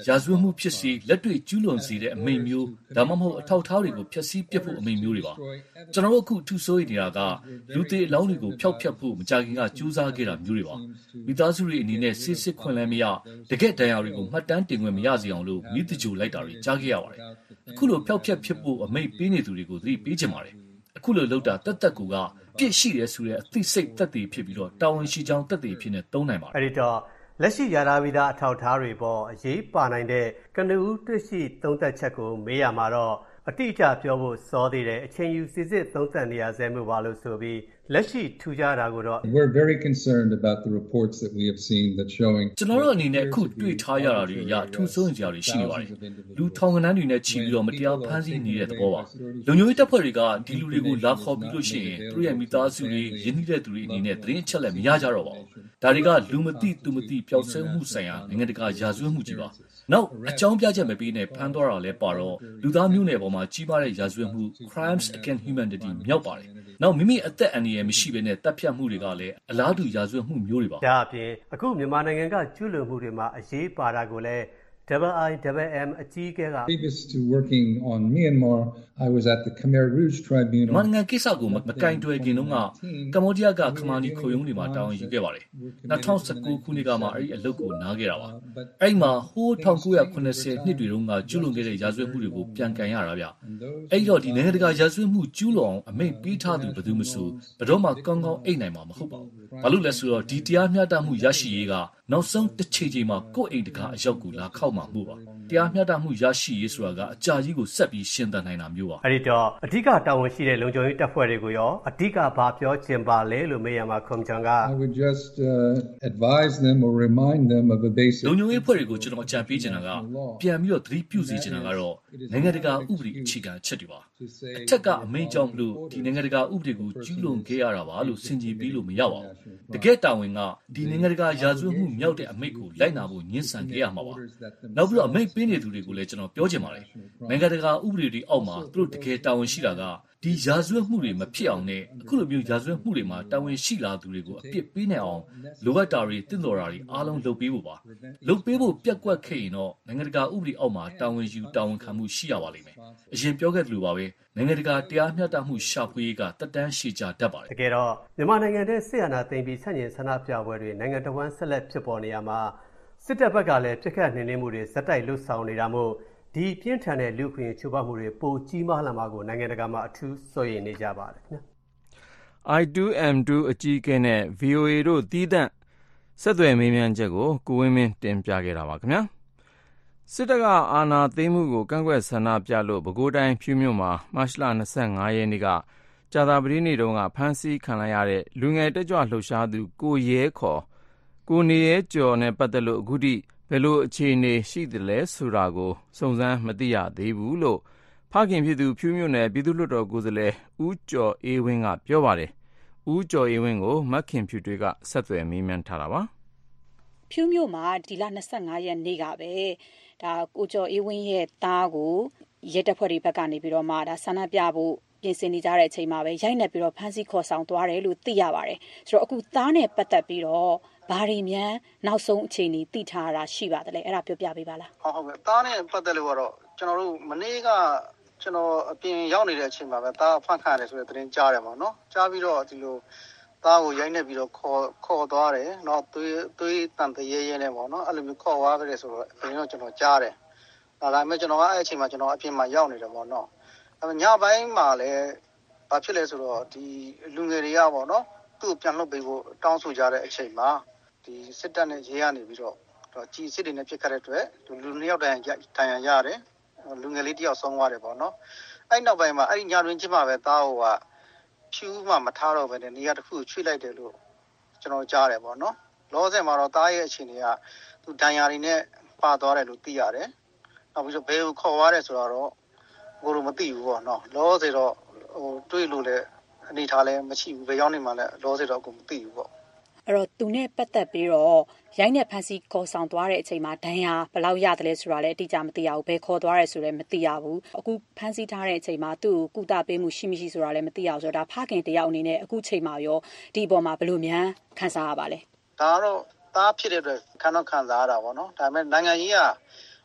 Speaker 17: ရာဇဝတ်မှုဖြစ်စီလက်တွေ့ကျူးလွန်စေတဲ့အမိန့်မျိုးဒါမှမဟုတ်အထောက်အထားတွေကိုဖျက်ဆီးပစ်ဖို့အမိန့်မျိုးတွေပါကျွန်တော်တို့အခုထူဆိုးနေတာကလူသေးအလောင်းတွေကိုဖျောက်ဖျက်ဖို့မကြခင်ကကြိုးစားခဲ့တာမျိုးတွေပါမိသားစုတွေအနေနဲ့စစ်စစ်ခွင့်လည်းမရတကယ့်ဒဏ်ရာတွေကိုမှတ်တမ်းတင်ခွင့်မရစေအောင်လို့မိတကြိုလိုက်တာတွေကြားခဲ့ရပါတယ်အခုလိုဖျောက်ဖျက်ဖြစ်ဖို့အမိန့်ပေးနေသူတွေကိုသတိပေးချင်ပါတယ်အခုလိုလောက်တာတက်တက်ကူကပြစ်ရှိတယ်ဆိုတဲ့အသိစိတ်သက်သေဖြစ်ပြီးတော့တာဝန်ရှိကြောင်းသက်သေဖြစ်နေသုံးနိုင်ပါတယ်
Speaker 15: အဲ့ဒီတော့လက်ရှိရထားပြီးသားအထောက်အထားတွေပေါ်အရေးပါနိုင်တဲ့ကနဦးတွေ့ရှိသုံးသပ်ချက်ကိုမေးရမှာတော့အတိအကျပြောဖို့စောသေးတယ်အချိန်ယူစစ်စစ်သုံးသပ်နေရဆဲမျိုးပါလို့ဆိုပြီးလက်ရှိထူကြတာကိုတော့
Speaker 16: We're very concerned about the reports that we have seen that showing
Speaker 17: ကျွန်တော်တို့အနေနဲ့အခုတွေ့ထားရတာတွေအရထူးဆိုးကြတွေရှိနေပါတယ်လူထောင်ကနန်းတွေနဲ့ချီပြီးတော့မတရားဖမ်းဆီးနေတဲ့သဘောပါလုံခြုံရေးတပ်ဖွဲ့တွေကဒီလူတွေကိုလာခေါ်ပြီးလို့ရှိရင်သူတို့ရဲ့မိသားစုတွေရင်းနှီးတဲ့သူတွေအနေနဲ့သတင်းအချက်လက်မရကြတော့ပါဘူးဒါတွေကလူမသိသူမသိပျောက်ဆုံးမှုဆိုင်ရာနိုင်ငံတကာရာဇဝတ်မှုကြီးပါနောက်အကြောင်းပြချက်မပေးနဲ့ဖမ်းသွားတာလည်းပါတော့လူသားမျိုးနွယ်ပေါ်မှာကြီးမားတဲ့ရာဇဝတ်မှု crimes against humanity မြောက်ပါတယ်နောက်မိမိအသက်အန္တရာယ်မရှိဘဲနဲ့တပ်ဖြတ်မှုတွေကလည်းအလားတူရာဇဝတ်မှုမျိုးတွေပါ
Speaker 15: ဒါအပြင်အခုမြန်မာနိုင်ငံကကျူးလွန်မှုတွေမှာအရေးပါတာကိုလည်း Double I Double M အကြီးအကဲက
Speaker 16: Previous to working on Myanmar I was at the Khmer Rouge Tribunal
Speaker 17: မန်ငန်ကိစ္စကိုမကင်တွယ်ခင်တုန်းကကမ္ဘောဒီးယားကခမာနီခုံရုံးတွေမှာတာဝန်ယူခဲ့ပါတယ်၂၀၁၉ခုနှစ်ကမှအဲ့ဒီအလုပ်ကိုနားခဲ့တာပါအဲ့မှာဟိုး၁၉၇၀နှစ်တွေတုန်းကကျူးလွန်ခဲ့တဲ့ရာဇဝတ်မှုတွေကိုပြန်ကန်ရတာဗျအဲ့တော့ဒီနိုင်ငံတကာရာဇဝတ်မှုကျူးလွန်အောင်အမိန့်ပေးထားသူဘယ်သူမှဆိုဘယ်တော့မှကောင်းကောင်းအိတ်နိုင်မှာမဟုတ်ပါဘူးဘာလို့လဲဆိုတော့ဒီတရားမျှတမှုရရှိရေးကနောက်ဆုံးတစ်ချိန်ချိန်မှာကိုယ့်အိမ်တကာအရောက်ကိုလာခောက်မှာမှုပါတရားမျှတမှုရရှိရေးဆိုတာကအကြာကြီးကိုဆက်ပြီးရှင်းသန်နိုင်တာမျိုးပါ
Speaker 15: အဲ့ဒီတော့အဓိကတာဝန်ရှိတဲ့လုံခြုံရေးတပ်ဖွဲ့တွေကိုရောအဓိကဘာပြောချင်ပါလဲလို့မေးရမှာခွန်ချန်က
Speaker 16: I would just uh, advise them or remind them of a basic
Speaker 17: လုံခြုံရေးဖွဲ့တွေကိုကျွန်တော်အကြံပေးချင်တာကပြန်ပြီးတော့သတိပြုစေချင်တာကတော့နိုင်ငံတကာဥပဒေအခြေခံအချက်တွေပါအထက်ကအမိန့်ကြောင့်လို့ဒီနိုင်ငံတကာဥပဒေကိုကျူးလွန်ခဲ့ရတာပါလို့ဆင်ခြင်ပြီးလို့မရပါဘူးတကယ်တာဝန်ကဒီနိုင်ငံတကာရာဇဝတ်မှုမြောက်တဲ့အမိန့်ကိုလိုက်နာဖို့ညှဉ်းဆန်ခဲ့ရမှာပါနောက်ပြီးတော့အမိန့်ပေးနေသူတွေကိုလည်းကျွန်တော်ပြောချင်ပါတယ်နိုင်ငံတကာဥပဒေတွေအောက်မှာသူတို့တကယ်တာဝန်ရှိတာကဒီရာဇဝတ်မှုတွေမဖြစ်အောင်နဲ့အခုလိုမျိုးရာဇဝတ်မှုတွေမှာတာဝန်ရှိလာသူတွေကိုအပြစ်ပေးနိုင်အောင်လိုအပ်တာတွေတင့်တော်တာတွေအားလုံးလုပ်ပေးဖို့ပါလုပ်ပေးဖို့ပြက်ကွက်ခဲ့ရင်တော့နိုင်ငံတကာဥပဒေအောက်မှာတာဝန်ယူတာဝန်ခံမှုရှိရပါလိမ့်မယ်အရင်ပြောခဲ့သလိုပါပဲနိုင်ငံတကာတရားမျှတမှုရှာဖွေရေးကတက်တန်းရှည်ကြတတ်ပါတယ်
Speaker 15: တကယ်တော့မြန်မာနိုင်ငံထဲဆီယနာသိမ်းပြီးဆန့်ကျင်ဆန္ဒပြပွဲတွေနိုင်ငံတော်ဝန်ဆက်လက်ဖြစ်ပေါ်နေရမှာစစ်တပ်ဘက်ကလည်းပြစ်ခတ်နှိမ်နင်းမှုတွေဇက်တိုက်လှုပ်ဆောင်နေတာမို့ဒီပြင်းထန်တဲ့လူခွင့်ချိုးဖောက်မှုတွေပိုကြီးမားလာမှာကိုနိုင်ငံတကာမှာအထူးစိုးရိမ်နေကြပါတယ်ခင်ဗျာ
Speaker 2: I two M two အကြီးအကဲနဲ့ V O A တို့တီးသန့်ဆက်သွယ်မေးမြန်းချက်ကိုကိုဝင်းမင်းတင်ပြခဲ့တာပါခင်ဗျာစစ်တပ်ကအာဏာသိမ်းမှုကိုကန့်ကွက်ဆန္ဒပြလို့ပဲခူးတိုင်းဖြူမြို့မှာမတ်လ၂၅ရက်နေ့ကကြာသပတေးနေ့တုန်းကဖမ်းဆီးခံလိုက်ရတဲ့လူငယ်တက်ကြွလှုပ်ရှားသူကိုရဲခေါ်ကိုနေရဲကျော်နဲ့ပတ်သက်လို့အခုထိဘယ်လိုအခြေအနေရှိသလဲဆိုတာကိုစုံစမ်းမသိရသေးဘူးလို့ဖခင်ဖြစ်သူဖြူမြို့နယ်ပြည်သူ့လွှတ်တော်ကိုယ်စားလှယ်ဦးကျော်အေးဝင်းကပြောပါတယ်ဦးကျော်အေးဝင်းကိုမခင်ဖြူတွေကဆက်သွယ်မေးမြန်းထားတာပါ
Speaker 18: ဖြူမြို့မှာဒီလ၂၅ရက်နေ့ကပဲဒါကိုကျော်အေးဝင်းရဲ့သားကိုရဲတပ်ဖွဲ့တွေဘက်ကနေပြီးတော့မှဒါဆန္ဒပြဖို့ပြင်ဆင်နေကြတဲ့အချိန်မှာပဲရိုက်နှက်ပြီးတော့ဖမ်းဆီးခေါ်ဆောင်သွားတယ်လို့သိရပါတယ်ဆိုတော့အခုသားနဲ့ပတ်သက်ပြီးတော့ဘာတွေများနောက်ဆုံးအခြေအနေသိထားတာရှိပါတယ်လဲအဲ့ဒါပြောပြပေးပါလား
Speaker 6: ဟုတ်ဟုတ်ကဲ့သားနဲ့ပတ်သက်လို့ကတော့ကျွန်တော်တို့မနေ့ကကျွန်တော်အပြင်ရောက်နေတဲ့အချိန်မှာပဲသားဖမ်းခံရတယ်ဆိုတဲ့သတင်းကြားတယ်ပေါ့နော်ကြားပြီးတော့ဒီလိုသားကိုရိုက်နှက်ပြီးတော့ခေါ်ခေါ်သွားတယ်เนาะသွေးသွေးတန်တရဲရဲနဲ့ပေါ့နော်အဲ့လိုမျိုးခေါ်သွားတယ်ဆိုတော့အရင်တော့ကျွန်တော်ကြားတယ်ဒါဒါပေမဲ့ကျွန်တော်ကအဲ့အချိန်မှာကျွန်တော်အပြင်မှာရောက်နေတယ်ပေါ့နော်အဲ့ညပိုင်းမှာလည်းဘာဖြစ်လဲဆိုတော့ဒီလူငယ်တွေကပေါ့နော်သူ့ကိုပြန်လှုပ်ပေးဖို့တောင်းဆိုကြတဲ့အချိန်မှာဒီစစ်တပ်နဲ့ရဲကနေပြီးတော့ကြီးစစ်တွေနဲ့ပြစ်ခတ်တဲ့အတွက်လူနှစ်ယောက်တိုင်တိုင်ရရတယ်လူငယ်လေးတစ်ယောက်ဆုံးသွားတယ်ပေါ့နော်အဲ့နောက်ပိုင်းမှာအဲ့ဒီညတွင်ချင်းမှာပဲသားဟိုကဖြူမှမထားတော့ဘဲနဲ့နေရာတစ်ခုကိုချွေလိုက်တယ်လို့ကျွန်တော်ကြားတယ်ပေါ့နော်လောဆယ်မှာတော့သားရဲ့အခြေအနေကသူဒဏ်ရာတွေနဲ့ပါသွားတယ်လို့သိရတယ်နောက်ပြီးတော့ဘယ်ကိုခေါ်သွားတယ်ဆိုတော့ကိုလိုမသိဘူးပေါ့နော်လောဆယ်တော့ဟိုတွေးလို့လည်းအနေထားလည်းမရှိဘူးဘယ်ရောက်နေမှလည်းလောဆယ်တော့ကိုမသိဘူးပေါ့
Speaker 18: အဲ့တော့သူနဲ့ပတ်သက်ပြီးတော့ရိုင်းနဲ့ဖန်စီခေါ်ဆောင်သွားတဲ့အချိန်မှာဒဏ်ရာဘယ်လောက်ရတယ်လဲဆိုတာလည်းအတိအကျမသိရဘူးဘယ်ခေါ်သွားရဲဆိုလည်းမသိရဘူးအခုဖန်စီထားတဲ့အချိန်မှာသူ့ကိုကုသပေးမှုရှိမရှိဆိုတာလည်းမသိရဘူးဆိုတော့ဒါဖခင်တယောက်အနေနဲ့အခုချိန်မှာရောဒီအပေါ်မှာဘယ်လိုများခံစားရပါလဲ
Speaker 6: ဒါကတော့သားဖြစ်တဲ့အတွက်ခံတော့ခံစားရတာပေါ့နော်ဒါပေမဲ့နိုင်ငံကြီးက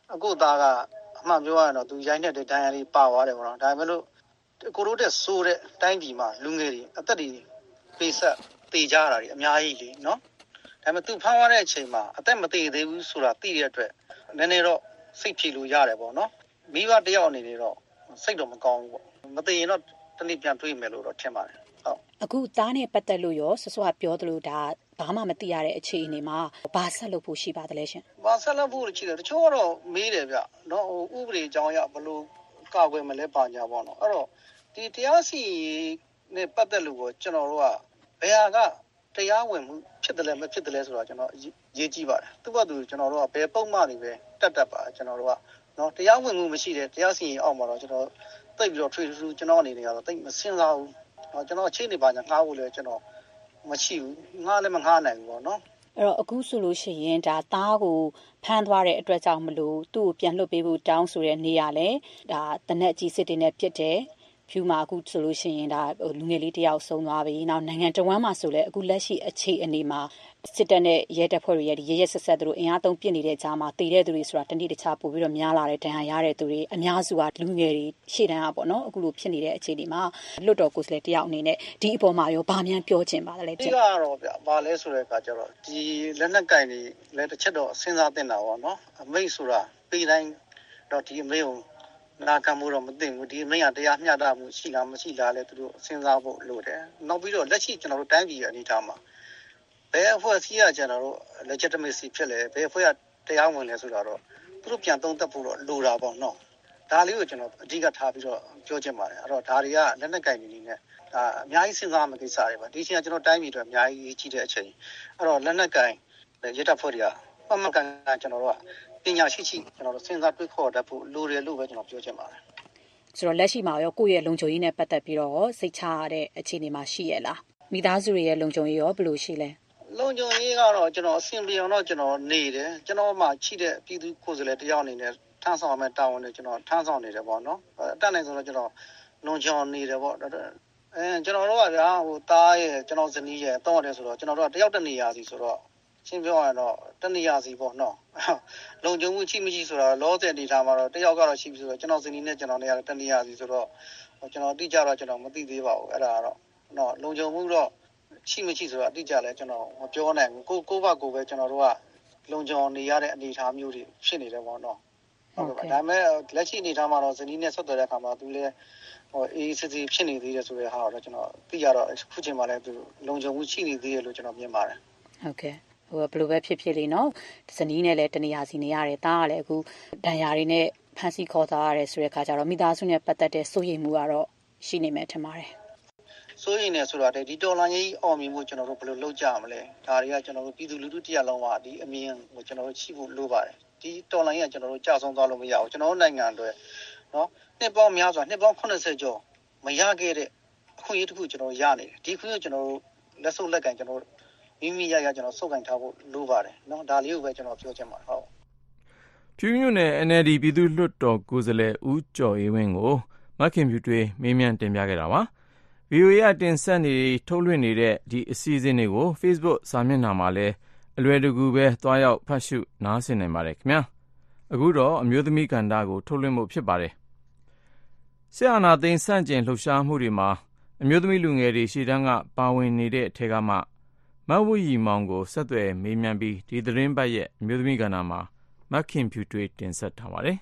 Speaker 6: အခုသားကအမှန်ပြောရရင်တော့သူရိုင်းတဲ့ဒဏ်ရာလေးပါသွားတယ်ပေါ့နော်ဒါပေမဲ့လို့ကိုရိုတဲ့ဆိုးတဲ့တိုင်းပြည်မှာလူငယ်တွေအသက်တွေပေးဆက်တေကြတာတွေအများကြီးလေနော်ဒါပေမဲ့သူဖမ်းသွားတဲ့အချိန်မှာအသက်မသေးသေးဘူးဆိုတာသိတဲ့အတွက်နည်းနည်းတော့စိတ်ဖြေလို့ရတယ်ပေါ့နော်မိဘတယောက်အနေနဲ့တော့စိတ်တော့မကောင်းဘူးပေါ့မသေးရင်တော့တနေ့ပြန်တွေးမယ်လို့တော့ထင်ပါတယ်ဟုတ်
Speaker 18: အခုသားနဲ့ပတ်သက်လို့ရောဆဆပြောသလိုဒါဘာမှမသိရတဲ့အခြေအနေမှာဘာဆက်လုပ်ဖို့ရှိပါသလဲရှင်
Speaker 6: ဘာဆက်လုပ်ဖို့ရှိတယ်တချို့ကတော့မေးတယ်ဗျနော်ဟိုဥပဒေအကြောင်းအရဘလို့ကောက်ွယ်မလဲပါညာပေါ့နော်အဲ့တော့ဒီတရားစီနဲ့ပတ်သက်လို့ကျွန်တော်တို့ကဘယ်ဟာကတရားဝင်မှုဖြစ်တယ်လဲမဖြစ်တယ်လဲဆိုတော့ကျွန်တော်ရေးကြည့်ပါတယ်သူ့ဘက်သူကျွန်တော်တို့ကဘယ်ပုံမှန်တွေပဲတက်တက်ပါကျွန်တော်တို့ကနော်တရားဝင်မှုမရှိတဲ့တရားစီရင်အောက်မှာတော့ကျွန်တော်တိတ်ပြီးတော့ထွေထူးကျွန်တော်အနေနဲ့ကတော့တိတ်မစင်စားဘူးနော်ကျွန်တော်အချိန်နေပါညာငှားဖို့လဲကျွန်တော်မရှိဘူးငှားလည်းမငှားနိုင်ဘူးပေါ့နော်
Speaker 18: အဲ့တော့အခုဆိုလို့ရှိရင်ဒါသားကိုဖမ်းသွားတဲ့အတွက်ကြောင့်မလို့သူ့ကိုပြန်လွှတ်ပေးဖို့တောင်းဆိုတဲ့နေရလဲဒါတနက်ကြီးစစ်တွေနဲ့ပြစ်တယ်ဖြူမှာအခုဆိုလို့ရှိရင်ဒါလူငယ်လေးတယောက်ဆုံးသွားပြီနောက်နိုင်ငံတော်ဝန်မှာဆိုလဲအခုလက်ရှိအခြေအနေမှာစစ်တပ်နဲ့ရဲတပ်ဖွဲ့တွေရဲ့ဒီရဲရဲဆက်ဆက်တို့အင်အားသုံးပြစ်နေတဲ့ကြားမှာတည်တဲ့သူတွေဆိုတာတနေ့တခြားပို့ပြီးတော့များလာတဲ့ဒဏ်ရာရတဲ့သူတွေအများစုကလူငယ်တွေရှေ့တန်းကပေါ့နော်အခုလိုဖြစ်နေတဲ့အခြေအနေမှာလွတ်တော်ကိုယ်စားလှယ်တယောက်အနေနဲ့ဒီအပေါ်မှာရောဗာမြန်ပြောချင်ပါသလဲ
Speaker 6: ဒီကတော့ဗျဘာလဲဆိုတဲ့အခါကျတော့ဒီလက်နက်ကင်တွေလည်းတစ်ချက်တော့စဉ်းစားသင့်တာပေါ့နော်အမိတ်ဆိုတာပြည်တိုင်းတော့ဒီအမိတ်ကိုနာခံမှုတော့မသိဘူးဒီအမိတ်ကတရားမျှတမှုရှိလားမရှိလားလဲသူတို့စဉ်းစားဖို့လိုတယ်နောက်ပြီးတော့လက်ရှိကျွန်တော်တို့တိုင်းပြည်ရဲ့အနေအထားမှာဘယ်အဖွဲ့အစည်းကကျွန်တော်တို့ legitimacy ဖြစ်လဲဘယ်အဖွဲ့ကတရားဝင်လဲဆိုတာတော့သူတို့ပြန်သုံးသပ်ဖို့တော့လိုတာပေါ့နော်ဒါလေးကိုကျွန်တော်အဓိကထားပြီးတော့ပြောချင်ပါတယ်အဲ့တော့ဒါတွေကလက်နက်ကင်နေနေနဲ့ဒါအများကြီးစဉ်းစားမယ့်ကိစ္စတွေပါဒီအချိန်ကကျွန်တော်တိုင်းပြည်အတွက်အများကြီးကြီးတဲ့အချိန်အဲ့တော့လက်နက်ကင်ရတပ်ဖွဲ့တွေကမှတ်မှတ်ကန်ကန်ကျွန်တော်တို့ကပညာရှိရှိကျွန်တော်တို့စဉ်းစားတွေးခေါ်တတ်ဖို့လိုတယ်လို့ပဲကျွန်တော်ပြောချင်ပါတယ်
Speaker 18: ဆိုတော့လက်ရှိမှာရောကိုယ့်ရဲ့လုံခြုံရေးနဲ့ပတ်သက်ပြီးတော့စိတ်ချရတဲ့အခြေအနေမှာရှိရလားမိသားစုတွေရဲ့လုံခြုံရေးရောဘယ်လိုရှိလဲ
Speaker 6: လုံခြုံရေးကတော့ကျွန်တော်အဆင်ပြေအောင်တော့ကျွန်တော်နေတယ်ကျွန်တော်မှချိတဲ့ပြည်သူကိုယ်စားလှယ်တယောက်အနေနဲ့ထမ်းဆောင်မဲ့တာဝန်တွေကျွန်တော်ထမ်းဆောင်နေတယ်ပေါ့နော်အတက်နိုင်ဆုံးတော့ကျွန်တော်လုံခြုံနေတယ်ပေါ့အဲကျွန်တော်တို့ကဗျာဟိုတားရဲ့ကျွန်တော်ဇနီးရဲ့တောင်းရတယ်ဆိုတော့ကျွန်တော်တို့ကတယောက်တနေရာစီဆိုတော့ရှင်းပြောရရင်တော့တနေရာစီပေါ့နော်လုံခြုံမှုချိမရှိဆိုတာလောဆယ်နေထားမှာတော့တယောက်ကတော့ရှိပြီဆိုတော့ကျွန်တော်ဇနီးနဲ့ကျွန်တော်နေရာတနေရာစီဆိုတော့ကျွန်တော်တိကျတော့ကျွန်တော်မသိသေးပါဘူးအဲ့ဒါကတော့နော်လုံခြုံမှုတော့ရှိမရှိဆိုတာအတိအကျလဲကျွန်တော်မပြောနိုင်ဘူးကိုကိုဘကိုပဲကျွန်တော်တို့ကလုံခြုံနေရတဲ့အနေအထားမျိုးတွေဖြစ်နေတယ်ပေါ့နော်ဟုတ်ကဲ့ဒါပေမဲ့လက်ရှိအနေအထားမှာတော့ဇနီးနဲ့ဆက်သွယ်တဲ့အခါမှာသူလည်းဟိုအေးစစ်စစ်ဖြစ်နေသေးတယ်ဆိုတဲ့ဟာတော့ကျွန်တော်သိရတော့ခုချိန်မှာလည်းသူလုံခြုံမှုရှိနေသေးတယ်လို့ကျွန်တော်မြင်ပါတယ်
Speaker 18: ဟုတ်ကဲ့ဟိုဘယ်လိုပဲဖြစ်ဖြစ်လေးနော်ဇနီးနဲ့လည်းတနေရာစီနေရတယ်တားကလည်းအခုဒဏ်ရာတွေနဲ့ဖမ်းဆီးခေါ်သားရတယ်ဆိုတဲ့အခါကျတော့မိသားစုနဲ့ပတ်သက်တဲ့စိုးရိမ်မှုကတော့ရှိနေမယ်ထင်ပါတယ်
Speaker 6: စိုးရိမ်နေဆိုတာဒီတော်လိုင်းကြီးအောင်မြင်မှုကျွန်တော်တို့ဘယ်လိုလုပ်ကြမလဲဒါတွေကကျွန်တော်တို့ပြည်သူလူထုတရားလုံးပါဒီအမြင်ကိုကျွန်တော်တို့ရှိဖို့လိုပါတယ်ဒီတော်လိုင်းကြီးကကျွန်တော်တို့ကြာဆုံးသွားလို့မရဘူးကျွန်တော်တို့နိုင်ငံအတွက်နော်နှစ်ပေါင်းများစွာနှစ်ပေါင်းeightyကျော်မရခဲ့တဲ့အခွင့်အရေးတစ်ခုကျွန်တော်ရနေတယ်ဒီခွင့်ကိုကျွန်တော်တို့လက်စုပ်လက်ကင်ကျွန်တော်မိမိရရကျွန်တော်စုပ်ကင်ထားဖို့လိုပါတယ်နော်ဒါလေးကိုပဲကျွန်တော်ပြောချင်ပါတယ်ဟုတ်
Speaker 2: ဖြူမြို့နယ် N L D ပြည်သူ့လွှတ်တော်ကိုယ်စားလှယ်ဦးကျော်အေးဝင်းကိုမခင်ဖြူတွေမေးမြန်းတင်ပြခဲ့တာပါဗီအိုအေ အတင်ဆက်နေထုတ်လွှင့်နေတဲ့ဒီအစီအစဉ်တွေကို Facebook စာမျက်နှာမှာလည်းအလွယ်တကူပဲသွားရောက်ဖတ်ရှုနားဆင်နိုင်ပါတယ်ခင်ဗျာအခုတော့အမျိုးသမီးကဏ္ဍကိုထုတ်လွှင့်ဖို့ဖြစ်ပါတယ်ဆရာနာသိန်းစန့်ကျင်လှုပ်ရှားမှုတွေမှာအမျိုးသမီးလူငယ်တွေရှေ့တန်းကပါဝင်နေတဲ့အထက်ကမှမဝီမောင်ကိုဆက်သွယ်မေးမြန်းပြီးဒီသတင်းပတ်ရဲ့အမျိုးသမီးကဏ္ဍမှာမခင်ဖြူတွေတင်ဆက်ထားပါတယ်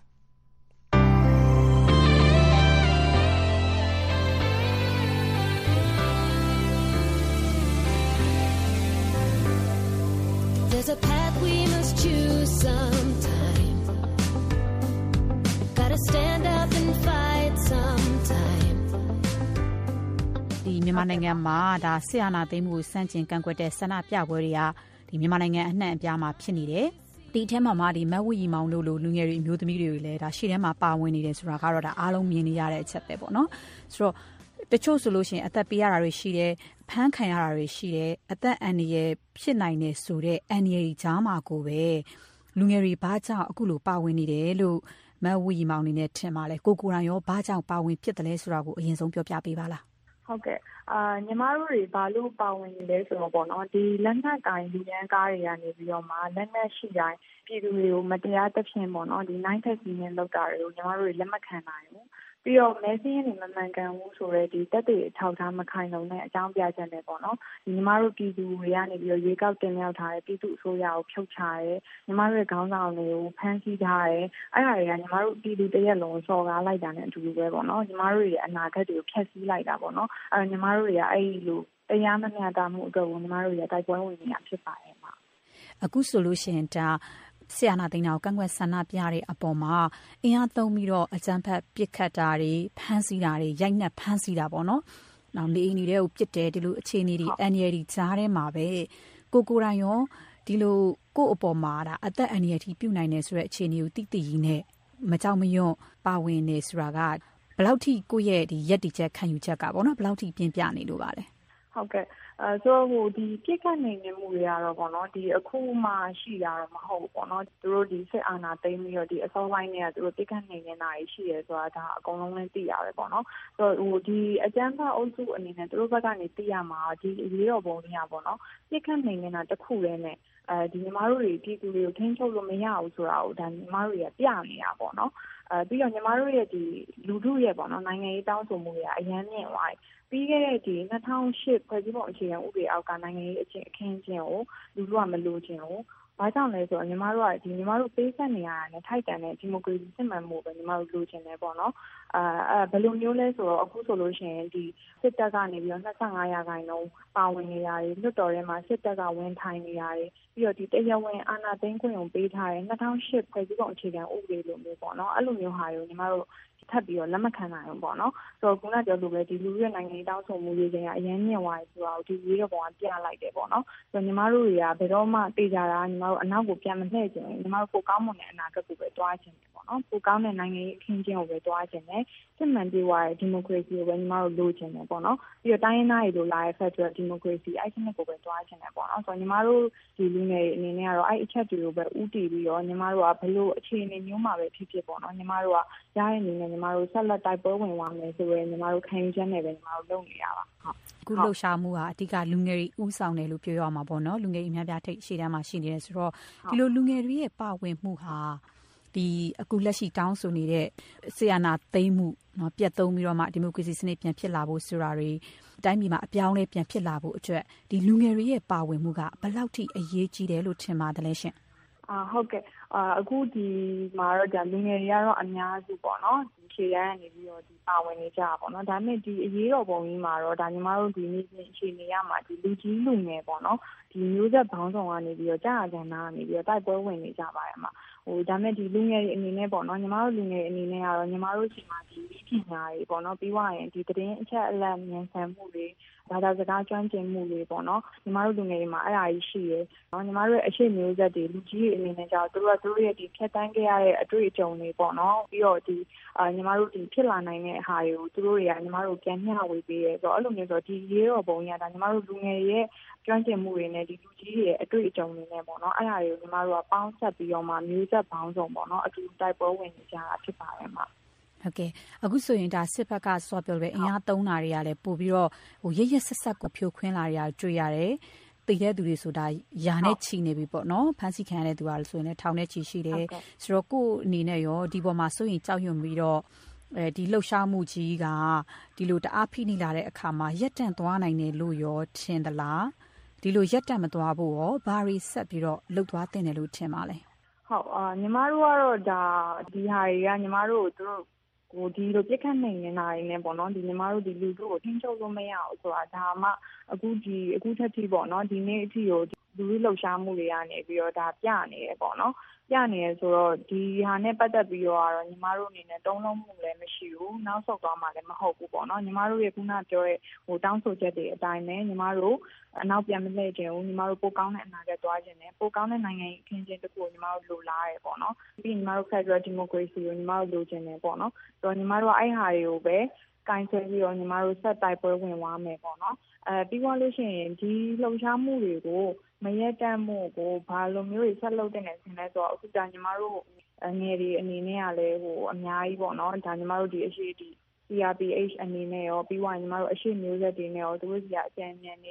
Speaker 12: There's a path we must choose sometime. Gotta stand up and fight sometime.
Speaker 19: ဒီမြန်မာနိုင်ငံမှာဒါဆရာနာသိမ်းမှုစန့်ကျင်ကန့်ကွက်တဲ့ဆန္ဒပြပွဲတွေကဒီမြန်မာနိုင်ငံအနှံ့အပြားမှာဖြစ်နေတယ်။ဒီအထက်မှာမှဒီမဝီမောင်တို့လိုလူငယ်တွေအမျိုးသမီးတွေလည်းဒါရှေ့ထဲမှာပါဝင်နေတယ်ဆိုတာကတော့ဒါအားလုံးမြင်နေရတဲ့အချက်ပဲပေါ့နော်။ဆိုတော့တချို့ဆိုလို့ရှိရင်အသက်ပေးရတာတွေရှိတယ်ဖမ်းခံရတာတွေရှိတယ်အသက်အန္တရာယ်ဖြစ်နိုင်တယ်ဆိုတဲ့အန္တရာယ်ကြားမှာကိုပဲလူငယ်တွေဘာကြောင့်အခုလိုပါဝင်နေတယ်လို့မဝီမောင်နေနဲ့ထင်ပါလဲကိုကိုရန်ရောဘာကြောင့်ပါဝင်ဖြစ်တယ်လဲဆိုတာကိုအရင်ဆုံးပြောပြပေးပါလား
Speaker 13: ဟုတ်ကဲ့အာညီမတို့တွေဘာလို့ပါဝင်နေလဲဆိုတော့ပေါ့နော်ဒီလက်နက်ကင်လူရန်ကားတွေကနေပြီးတော့မှလက်နက်ရှိတိုင်းပြည်သူတွေကိုမတရားသဖြင့်ပေါ့နော်ဒီ nine test စီးရင်လောက်တာတွေကိုညီမတို့တွေလက်မခံနိုင်ဘူးပြီးတော့မဲစင်းရင်မမှန်ကန်ဘူးဆိုတော့ဒီတက်တွေထောက်ထားမခိုင်လုံတဲ့အကြောင်းပြချက်နဲ့ပေါ့နော်ဒီညီမတို့ပြည်သူတွေကနေပြီးတော့ရွေးကောက်တင်မြှောက်ထားတဲ့ပြည်သူအစိုးရကိုဖြုတ်ချရဲညီမတို့ရဲ့ခေါင်းဆောင်တွေကိုဖမ်းဆီးထားရဲအဲ့ဒါတွေကညီမတို့ပြည်သူတရက်လုံးစော်ကားလိုက်တာနဲ့အတူတူပဲပေါ့နော်ညီမတို့ရဲ့အနာဂတ်တွေကိုဖျက်ဆီးလိုက်တာပေါ့နော်အဲ့ညီမတို့တွေကအဲ့ဒီလိုတရားမမျှတမှုအတွက်ကိုညီမတို့ရဲ့တိုက်ပွဲဝင်နေတာဖြစ်ပါတယ်မှာ
Speaker 19: အခုဆိုလို့ရှိရင်ဒါဆရာနာသိန်းတော်ကန့်ကွက်ဆန္ဒပြတဲ့အပေါ်မှာအင်အားသုံးပြီးတော့အကြမ်းဖက်ပစ်ခတ်တာတွေဖမ်းဆီးတာတွေရိုက်နှက်ဖမ်းဆီးတာပေါ့နော်။နောက်နေအိမ်တွေကိုပစ်တယ်ဒီလိုအခြေအနေတွေအန်ရည်ကြားထဲမှာပဲကိုကိုရိုင်းရောဒီလိုကို့အပေါ်မှာဒါအသက်အန္တရာယ်ထိပြုနိုင်တယ်ဆိုတဲ့အခြေအနေကိုတိတိကြီးနဲ့မကြောက်မရွံ့ပါဝင်နေဆိုတာကဘယ်လောက်ထိကိုယ့်ရဲ့ဒီရက်တိချက်ခံယူချက်ကပေါ့နော်ဘယ်လောက်ထိပြင်းပြနေလို့ပါလဲ
Speaker 13: ဟုတ်ကဲ့အဲဆိုဟိုဒီပြစ်ခတ်နေနေမှုတွေကတော့ပေါ့နော်ဒီအခုမှရှိတာတော့မဟုတ်ပေါ့နော်သူတို့ဒီစစ်အာဏာသိမ်းပြီးတော့ဒီအစောပိုင်းတွေကသူတို့ပြစ်ခတ်နေနေတာတွေရှိရဲဆိုတာဒါအကုန်လုံးလည်းသိရတယ်ပေါ့နော်ဆိုတော့ဟိုဒီအကြမ်းဖက်အုပ်စုအနေနဲ့သူတို့ဘက်ကနေသိရမှာဒီအရေးတော်ပုံတွေကပေါ့နော်ပြစ်ခတ်နေနေတာတစ်ခုတည်းနဲ့အဲဒီညီမတို့တွေပြည်သူတွေကိုထိန်းချုပ်လို့မရဘူးဆိုတာကိုဒါညီမတို့တွေကပြနေတာပေါ့နော်အဲပြီးတော့ညီမတို့ရဲ့ဒီလူထုရဲ့ပေါ့နော်နိုင်ငံရေးတောင်းဆိုမှုတွေကအရန်မြင့်သွားပြီးခဲ့တဲ့ဒီ၂၀၀၈ဖွဲ့စည်းပုံအခြေခံဥပဒေအောက်ကနိုင်ငံရေးအချင်းအခင်းချင်းကိုလူထုကမလိုချင်ဘူးဘာကြောင့်လဲဆိုတော့ညီမတို့ကဒီညီမတို့ပေးဆက်နေရတာနဲ့ထိုက်တန်တဲ့ဒီမိုကရေစီစစ်မှန်မှုပဲညီမတို့လိုချင်တယ်ပေါ့နော်အဲအဲဘယ်လိုမျိုးလဲဆိုတော့အခုဆိုလို့ရှိရင်ဒီစစ်တပ်ကနေပြီးတော့၂၅ရာခိုင်နှုန်းပါဝင်နေရတယ်လွှတ်တော်ထဲမှာစစ်တပ်ကဝင်ထိုင်နေရတယ်ပြီးတော့ဒီတရားဝင်အာဏာသိမ်းခွင့်ကိုပေးထားတယ်၂၀၀၈ဖွဲ့စည်းပုံအခြေခံဥပဒေလိုမျိုးပေါ့နော်အဲ့လိုမျိုးဟာကိုညီမတို့ထပ်ပြီးတော့လက်မခံနိုင်ဘူးပေါ့နော်ဆိုတော့ခုနကပြောလို့ပဲဒီလူရဲ့နိုင်ငံရေးတောင်းဆိုမှုတွေကအရင်မြင့်သွားပြီဆိုတော့ဒီရေးတော့ပုံကပြလိုက်တယ်ပေါ့နော်ဆိုတော့ညီမတို့တွေကဘယ်တော့မှတေချာတာညီမတို့အနောက်ကိုပြန်မလှည့်ချင်ဘူးညီမတို့ပိုကောင်းမွန်တဲ့အနာဂတ်ကိုပဲတွားချင်တယ်ပေါ့နော်ပိုကောင်းတဲ့နိုင်ငံရေးအခင်းကျင်းကိုပဲတွားချင်တယ်စစ်မှန်ပြေဝတဲ့ဒီမိုကရေစီကိုပဲညီမတို့လိုချင်တယ်ပေါ့နော်ပြီးတော့တိုင်းရင်းသားတွေလိုလာတဲ့ Federal Democracy အဲ့ဒီနှစ်ကိုပဲတွားချင်တယ်ပေါ့နော်ဆိုတော့ညီမတို့ဒီလူငယ်အနေနဲ့ကတော့အဲ့အချက်တွေကိုပဲဥတည်ပြီးတော့ညီမတို့ကဘလို့အခြေအနေမျိုးမှာပဲဖြစ်ဖြစ်ပေါ့နော်ညီမတို့ကရတဲ့အနေနဲ့ညီမတို့ဆက်လက်တိုက်ပွဲဝင်သွားမယ်ဆိုရင်ညီမတို့ခံယူချက်နဲ့ပဲညီမတို့လုပ်နေရပါဟုတ်
Speaker 19: အခုလှုပ်ရှားမှုဟာအဓိကလူငယ်တွေဥဆောင်တယ်လို့ပြောရမှာပေါ့နော်လူငယ်တွေအများပြထိတ်ရှေ့တန်းမှာရှိနေတယ်ဆိုတော့ဒီလိုလူငယ်တွေရဲ့ပါဝင်မှုဟာဒီအခုလက်ရှိတောင်းဆိုနေတဲ့ဆီယနာသိမ်းမှုเนาะပြတ်သုံးပြီးတော့မှဒီမိုကရေစီစနစ်ပြန်ဖြစ်လာဖို့ဆိုတာတွေတိုင်းပြည်မှာအပြောင်းလဲပြန်ဖြစ်လာဖို့အတွက်ဒီလူငယ်တွေရဲ့ပါဝင်မှုကဘယ်လောက်ထိအရေးကြီးတယ်လို့ထင်ပါတယ်ရှင်
Speaker 13: အာဟုတ်ကဲ့အာအခုဒီမှာတော့ဒါလူငယ်တွေကတော့အများစုပေါ့နော်ဒီခြေရန်ကနေပြီးတော့ဒီပါဝင်နေကြတာပေါ့နော်ဒါပေမဲ့ဒီအရေးတော်ပုံကြီးမှာတော့ဒါညီမတို့ဒီနေ့ချင်းအခြေအနေရမှာဒီလူကြီးလူငယ်ပေါ့နော်ဒီမျိုးဆက်ဘောင်းဆောင်ကနေပြီးတော့ကြာကြာနာကနေပြီးတော့တိုက်ပွဲဝင်နေကြပါတယ်မှာဟိုဒါမဲ့ဒီလူငယ်တွေအနေနဲ့ပေါ့နော်ညီမတို့လူငယ်အနေနဲ့ကတော့ညီမတို့ချိန်မှာဒီပညာတွေပေါ့နော်ပြီးွားရင်ဒီသတင်းအချက်အလက်မြန်ဆန်မှုတွေဘာသာစကားကျွမ်းကျင်မှုတွေပေါ့နော်ညီမတို့လူငယ်တွေမှာအဲ့ဒါကြီးရှိရယ်နော်ညီမတို့ရဲ့အရှိမျိုးဆက်တွေလူကြီးတွေအနေနဲ့ကြောင့်တို့ကတို့ရဲ့ဒီဖြတ်တန်းခဲ့ရတဲ့အတွေ့အကြုံတွေပေါ့နော်ပြီးတော့ဒီအာညီမတို့ဒီဖြစ်လာနိုင်တဲ့ဟာတွေကိုတို့တွေကညီမတို့ပြန်မျှဝေပေးရဲဆိုတော့အဲ့လိုမျိုးဆိုဒီရေးတော်ပုံကြီးကဒါညီမတို့လူငယ်ရဲ့ကျွမ်းကျင်မှုတွေနဲ့ဒီလူကြီးတွေရဲ့အတွေ့အကြုံတွေနဲ့ပေါ့နော်အဲ့ဒါတွေကိုညီမတို့ကပေါင်းဆက်ပြီးတော့မှမျိုးဆက်ပေါင်းစုံပေါ့နော်အတူတိုက်ပွဲဝင်နေကြတာဖြစ်ပါတယ်မှာ
Speaker 19: ဟုတ်ကဲ့အခုဆိုရင်ဒါစစ်ဘက်ကစောပြောပဲအင်အားသုံးတာတွေကလည်းပို့ပြီးတော့ဟိုရရဆက်ဆက်ကိုဖြိုခွင်းလာရတွေ့ရတယ်တည်တဲ့သူတွေဆိုတာယာနဲ့ချီနေပြီပေါ့နော်ဖန်စီခံရတဲ့သူကဆိုရင်လည်းထောင်နဲ့ချီရှိတယ်ဆိုတော့ကို့အနေနဲ့ရောဒီပေါ်မှာဆိုရင်ကြောက်ရွံ့ပြီးတော့အဲဒီလှုပ်ရှားမှုကြီးကဒီလိုတအားဖိနေလာတဲ့အခါမှာရက်တန့်သွားနိုင်တယ်လို့ရောထင်သလားဒီလိုရက်တန့်မသွားဖို့ရောဘာတွေဆက်ပြီးတော့လှုပ်သွားတင်တယ်လို့ထင်ပါလဲ
Speaker 13: ဟုတ်အာညီမတို့ကတော့ဒါဒီဟာတွေကညီမတို့တို့ဟိုဒီလိုပြစ်ခတ်နိုင်နေတာတွေနဲ့ပေါ့နော်ဒီညီမတို့ဒီလူတို့ကိုထိန်းချုပ်လို့မရဘူးဆိုတာဒါမှအခုဒီအခုထက်ထိပေါ့နော်ဒီနေ့အထိကိုလူလူလှုပ်ရှားမှုတွေကနေပြီးတော့ဒါပြနေတယ်ပေါ့နော်ပြနေရဆိုတော့ဒီဟာနဲ့ပတ်သက်ပြီးတော့ညီမတို့အနေနဲ့တုံးလုံးမှုလည်းမရှိဘူးနောက်ဆုတ်သွားမှလည်းမဟုတ်ဘူးပေါ့နော်ညီမတို့ရဲ့ခုနပြောတဲ့ဟိုတောင်းဆိုချက်တွေအတိုင်းပဲညီမတို့အနောက်ပြန်မလှည့်ချင်ဘူးညီမတို့ပိုကောင်းတဲ့အနာဂတ်သွားချင်တယ်ပိုကောင်းတဲ့နိုင်ငံရေးအခင်းကျင်းတစ်ခုကိုညီမတို့လိုလားတယ်ပေါ့နော်ပြီးညီမတို့ Federal Democracy ကိုညီမတို့လိုချင်တယ်ပေါ့နော်ဆိုတော့ညီမတို့အဲ့ဟာတွေကိုပဲကင်ဆယ်ပြီးတော့ညီမတို့ဆက်တိုက်ပွဲဝင်သွားမယ်ပေါ့နော်အဲပြီးသွားလို့ရှိရင်ဒီလှုပ်ရှားမှုတွေကိုမရက်တန့်မှုကိုဘာလိုမျိုးတွေဆက်လုပ်တဲ့နေဆင်လဲဆိုတော့အခုဒါညီမတို့ငယ်တွေအနေနဲ့ကလည်းဟိုအများကြီးပေါ့နော်ဒါညီမတို့ဒီအရှိဒီ C R P H အနေနဲ့ရောပြီးသွားညီမတို့အရှိမျိုးဆက်တွေနဲ့ရောသူတို့စီကအကြံဉာဏ်တွေ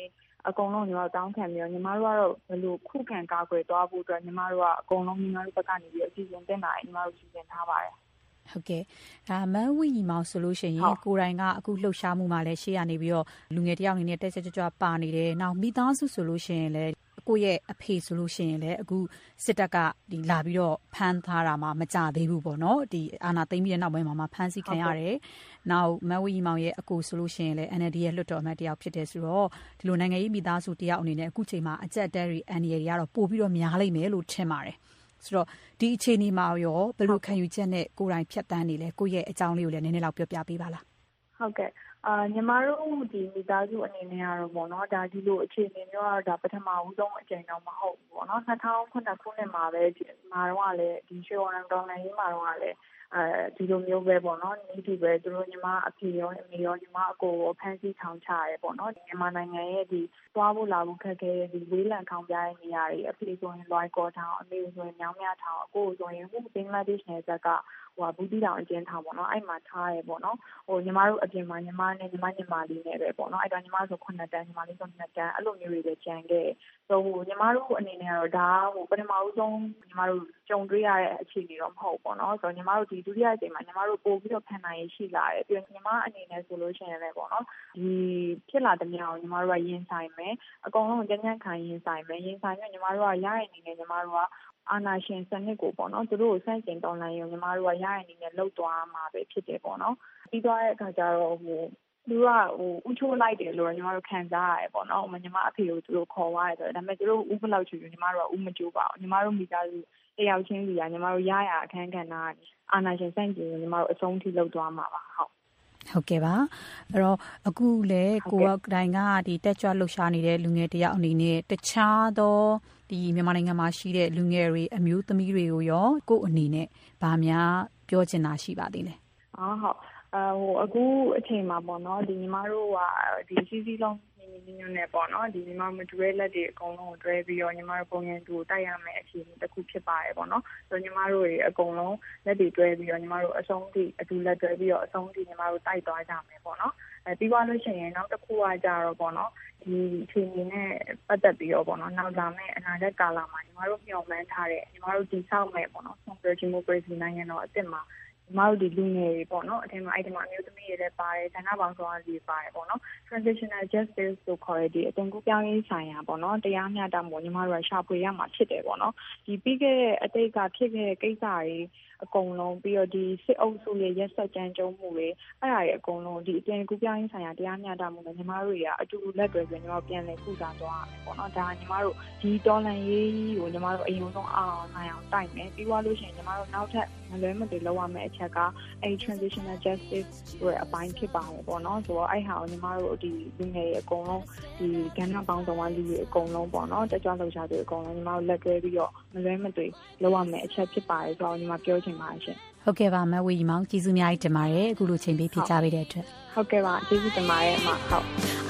Speaker 13: အကုန်လုံးညီမတို့တောင်းခံပြီးတော့ညီမတို့ကတော့ဘယ်လိုခုခံကာကွယ်သွားဖို့အတွက်ညီမတို့ကအကုန်လုံးညီမတို့ဘက်ကနေပြီးအစီအစဉ်တင်တာညီမတို့စီစဉ်ထားပါတယ်
Speaker 19: ဟုတ်ကဲ့ဒါမန်ဝီမောင်ဆိုလို့ရှိရင်ကိုယ်တိုင်ကအခုလှုပ်ရှားမှုမှာလည်းရှေ့ရနေပြီးတော့လူငယ်တယောက်အနေနဲ့တက်ချက်ကြွကြွပါနေတယ်နောက်မိသားစုဆိုလို့ရှိရင်လည်းကိုယ့်ရဲ့အဖေဆိုလို့ရှိရင်လည်းအခုစစ်တပ်ကဒီလာပြီးတော့ဖမ်းထားတာမှမကြသေးဘူးပေါ့နော်ဒီအာဏာသိမ်းပြီးတဲ့နောက်ပိုင်းမှာဖမ်းဆီးခံရတယ်နောက်မန်ဝီမောင်ရဲ့အကိုဆိုလို့ရှိရင်လည်း N L D ရဲ့လွှတ်တော်အမတ်တယောက်ဖြစ်တယ်ဆိုတော့ဒီလိုနိုင်ငံရေးမိသားစုတယောက်အနေနဲ့အခုချိန်မှာအကြက်တဲတွေအန်ရီတွေကတော့ပို့ပြီးတော့များလိမ့်မယ်လို့ထင်ပါတယ်ဆိုတော့ဒီအခြေအနေမှာရောဘယ်လိုခံယူချက်နဲ့ကိုယ်တိုင်ဖြတ်တန်းနေလဲကိုယ့်ရဲ့အကြောင်းလေးကိုလည်းနည်းနည်းလောက်ပြောပြပေးပါလား
Speaker 13: ဟုတ်ကဲ့အာညီမတို့ဒီမိသားစုအနေနဲ့ကတော့ပေါ့နော်ဒါဒီလိုအခြေအနေမျိုးကတော့ဒါပထမဦးဆုံးအကြိမ်တော့မဟုတ်ဘူးပေါ့နော်၂၀၀၈ခုနှစ်မှာပဲဒီမှာတော့လည်းဒီရွှေဝါရောင်တော်လှန်ရေးမှာတော့လည်းအဲဒီလိုမျိုးပဲပေါ့နော်ဒီဒီပဲသူတို့ညီမအဖေရောအမေရောညီမအကိုရောဖမ်းဆီးထောင်ချရဲပေါ့နော်မြန်မာနိုင်ငံရဲ့ဒီသွားဖို့လာဖို့ခက်ခဲတဲ့ဒီဝေးလံခေါင်ပြတဲ့နေရာတွေအဖေဆိုရင်လွိုင်ကော်ထောင်အမေဆိုရင်မြောင်းမြထောင်အကိုဆိုရင်ဟိုဘင်္ဂလားဒေ့ရှ်နယ်စပ်ကဟိုဘူးတီတောင်အကျဉ်းထောင်ပေါ့နော်အဲ့မှာထားရဲပေါ့နော်ဟိုညီမတို့အပြင်မှာညီမနဲ့ညီမညီမလေးနဲ့ပဲပေါ့နော်အဲ့တော့ညီမဆိုခုနှစ်တန်းညီမလေးဆိုနှစ်တန်းအဲ့လိုမျိုးတွေပဲကြံခဲ့ဆိုဟိုညီမတို့အနေနဲ့ကတော့ဒါဟိုပထမဦးဆုံးညီမတို့ကြုံတွေ့ရတဲ့အခြေအနေတော့မဟုတ်ပေါ့နော်ဆိုတော့ညီမတို့ဒီဒုတိယအကြိမ်မှာညီမတို့ပို့ပြီးတော့ခံနိုင်ရရှိလာတယ်ပြီးတော့ညီမအနေနဲ့ဆိုလို့ရှိရင်လည်းပေါ့နော်ဒီဖြစ်လာတဲ့မြောင်ညီမတို့ကရင်ဆိုင်မယ်အကုန်လုံးကြမ်းကြမ်းခံရင်ဆိုင်မယ်ရင်ဆိုင်ပြီးညီမတို့ကရရနေနေညီမတို့ကအာနာရှင်စနစ်ကိုပေါ့နော်သူတို့ကိုစန့်ကျင်တော်လှန်ရုံညီမတို့ကရရနေနေလှုပ်သွားမှာပဲဖြစ်တယ်ပေါ့နော်ပြီးသွားတဲ့အခါကျတော့ဟိုသူကဟိုဥချိုးလိုက်တယ်လို့ညီမတို့ခံစားရတယ်ပေါ့နော်ညီမအဖေကိုသူတို့ခေါ်သွားတယ်ဆိုတော့ဒါပေမဲ့သူတို့ဥပလောက်ချူညီမတို့ကဥမကြိုးပါဘူးညီမတို့မိသားစုတယောက်ချင်းစီကညီမတို့ရရအခန်းကဏ္ဍအာနာရှင်စန့်ကျင်ညီမတို့အဆုံးထိလှုပ်သွားမှာပါဟုတ်
Speaker 19: ဟုတ်ကဲ့ပါအဲ့တော့အခုလေကိုကတိုင်ကဒီတက်ကြွလှုပ်ရှားနေတဲ့လူငယ်တယောက်အနေနဲ့တခြားသောဒီမြန်မာနိုင်ငံမှာရှိတဲ့လူငယ်တွေအမျိုးသမီးတွေကိုရောကိုယ့်အနေနဲ့ဗာများပြောချင်တာရှိပါသေးလဲ
Speaker 13: အော်ဟုတ်အဟိုအခုအချိန်မှာပေါ့နော်ဒီညီမတို့ကဒီစီစီလုံးညီညွတ်နေပေါ့နော်ဒီညီမမတူရဲ့လက်တွေအကုန်လုံးကိုတွဲပြီးတော့ညီမတို့ပုံရင်တူတိုက်ရမယ်အခြေအနေတစ်ခုဖြစ်ပါတယ်ပေါ့နော်ဆိုတော့ညီမတို့တွေအကုန်လုံးလက်တွေတွဲပြီးတော့ညီမတို့အဆုံးထိအတူလက်တွဲပြီးတော့အဆုံးထိညီမတို့တိုက်သွားကြမယ်ပေါ့နော်အဲပြီးသွားလို့ရှိရင်နောက်တစ်ခုကကြတော့ပေါ့နော်ဒီအခြေအနေနဲ့ပတ်သက်ပြီးတော့ပေါ့နော်နောက်လာမယ့်အနာဂတ်ကာလမှာညီမတို့မျှော်မှန်းထားတဲ့ညီမတို့တည်ဆောက်မယ်ပေါ့နော် Democracy နိုင်ငံတော်အစ်စ်မှာညီမတို့ဒီလူငယ်တွေပေါ့နော်အထင်မှာအဲ့ဒီမှာအမျိုးသမီးတွေလည်းပါတယ်ဌာနပေါင်းစုံကလူပါတယ်ပေါ့နော် transitional justice ဆိုခေါ်တဲ့ဒီအသွင်ကူးပြောင်းရေးဆိုင်ရာပေါ့နော်တရားမျှတမှုညီမတို့ကရှာဖွေရမှာဖြစ်တယ်ပေါ့နော်ဒီပြီးခဲ့တဲ့အတိတ်ကဖြစ်ခဲ့တဲ့ကိစ္စတွေအကုန်လုံးပြီးတော့ဒီစစ်အုပ်စုရဲ့ရက်စက်ကြမ်းကြုတ်မှုတွေအဲ့ဒါတွေအကုန်လုံးဒီအသွင်ကူးပြောင်းရေးဆိုင်ရာတရားမျှတမှုနဲ့ညီမတို့တွေကအတူတူလက်တွဲပြီးညီမတို့ပြန်လည်ကုစားသွားရမယ်ပေါ့နော်ဒါညီမတို့ဒီတော်လှန်ရေးကိုညီမတို့အရင်ဆုံးအောင်နိုင်အောင်တိုက်မယ်ပြီးသွားလို့ရှိရင်ညီမတို့နောက်ထပ်မလွဲမသွေလောက်ရမယ့်အချက်ကအဲ့ transitional justice ဆိုတဲ့အပိုင်းဖြစ်ပါတယ်ပေါ့နော်ဆိုတော့အဲ့ဟာကိုညီမတို့ဒီလူငယ်တွေအကုန်လုံးဒီကဏ္ဍပေါင်းစုံကလူတွေအကုန်လုံးပေါ့နော်တက်ကြွလှုပ်ရှားသူအကုန်လုံးညီမတို့လက်တွဲပြီးတော့မလွဲမသွေလောက်ရမယ့်အချက်ဖြစ်ပါတယ်ဆိုတော့ညီမပြောချင်ပါတယ်ရှင်
Speaker 19: ဟုတ်ကဲ့ပါမဝီမောင်ကျေးဇူးအများကြီးတင်ပါတယ်အခုလိုချိန်ပေးဖြေချပေးတဲ့အတွက်
Speaker 13: ဟုတ်ကဲ့ပါကျေးဇူးတင်ပါတယ်အမဟုတ်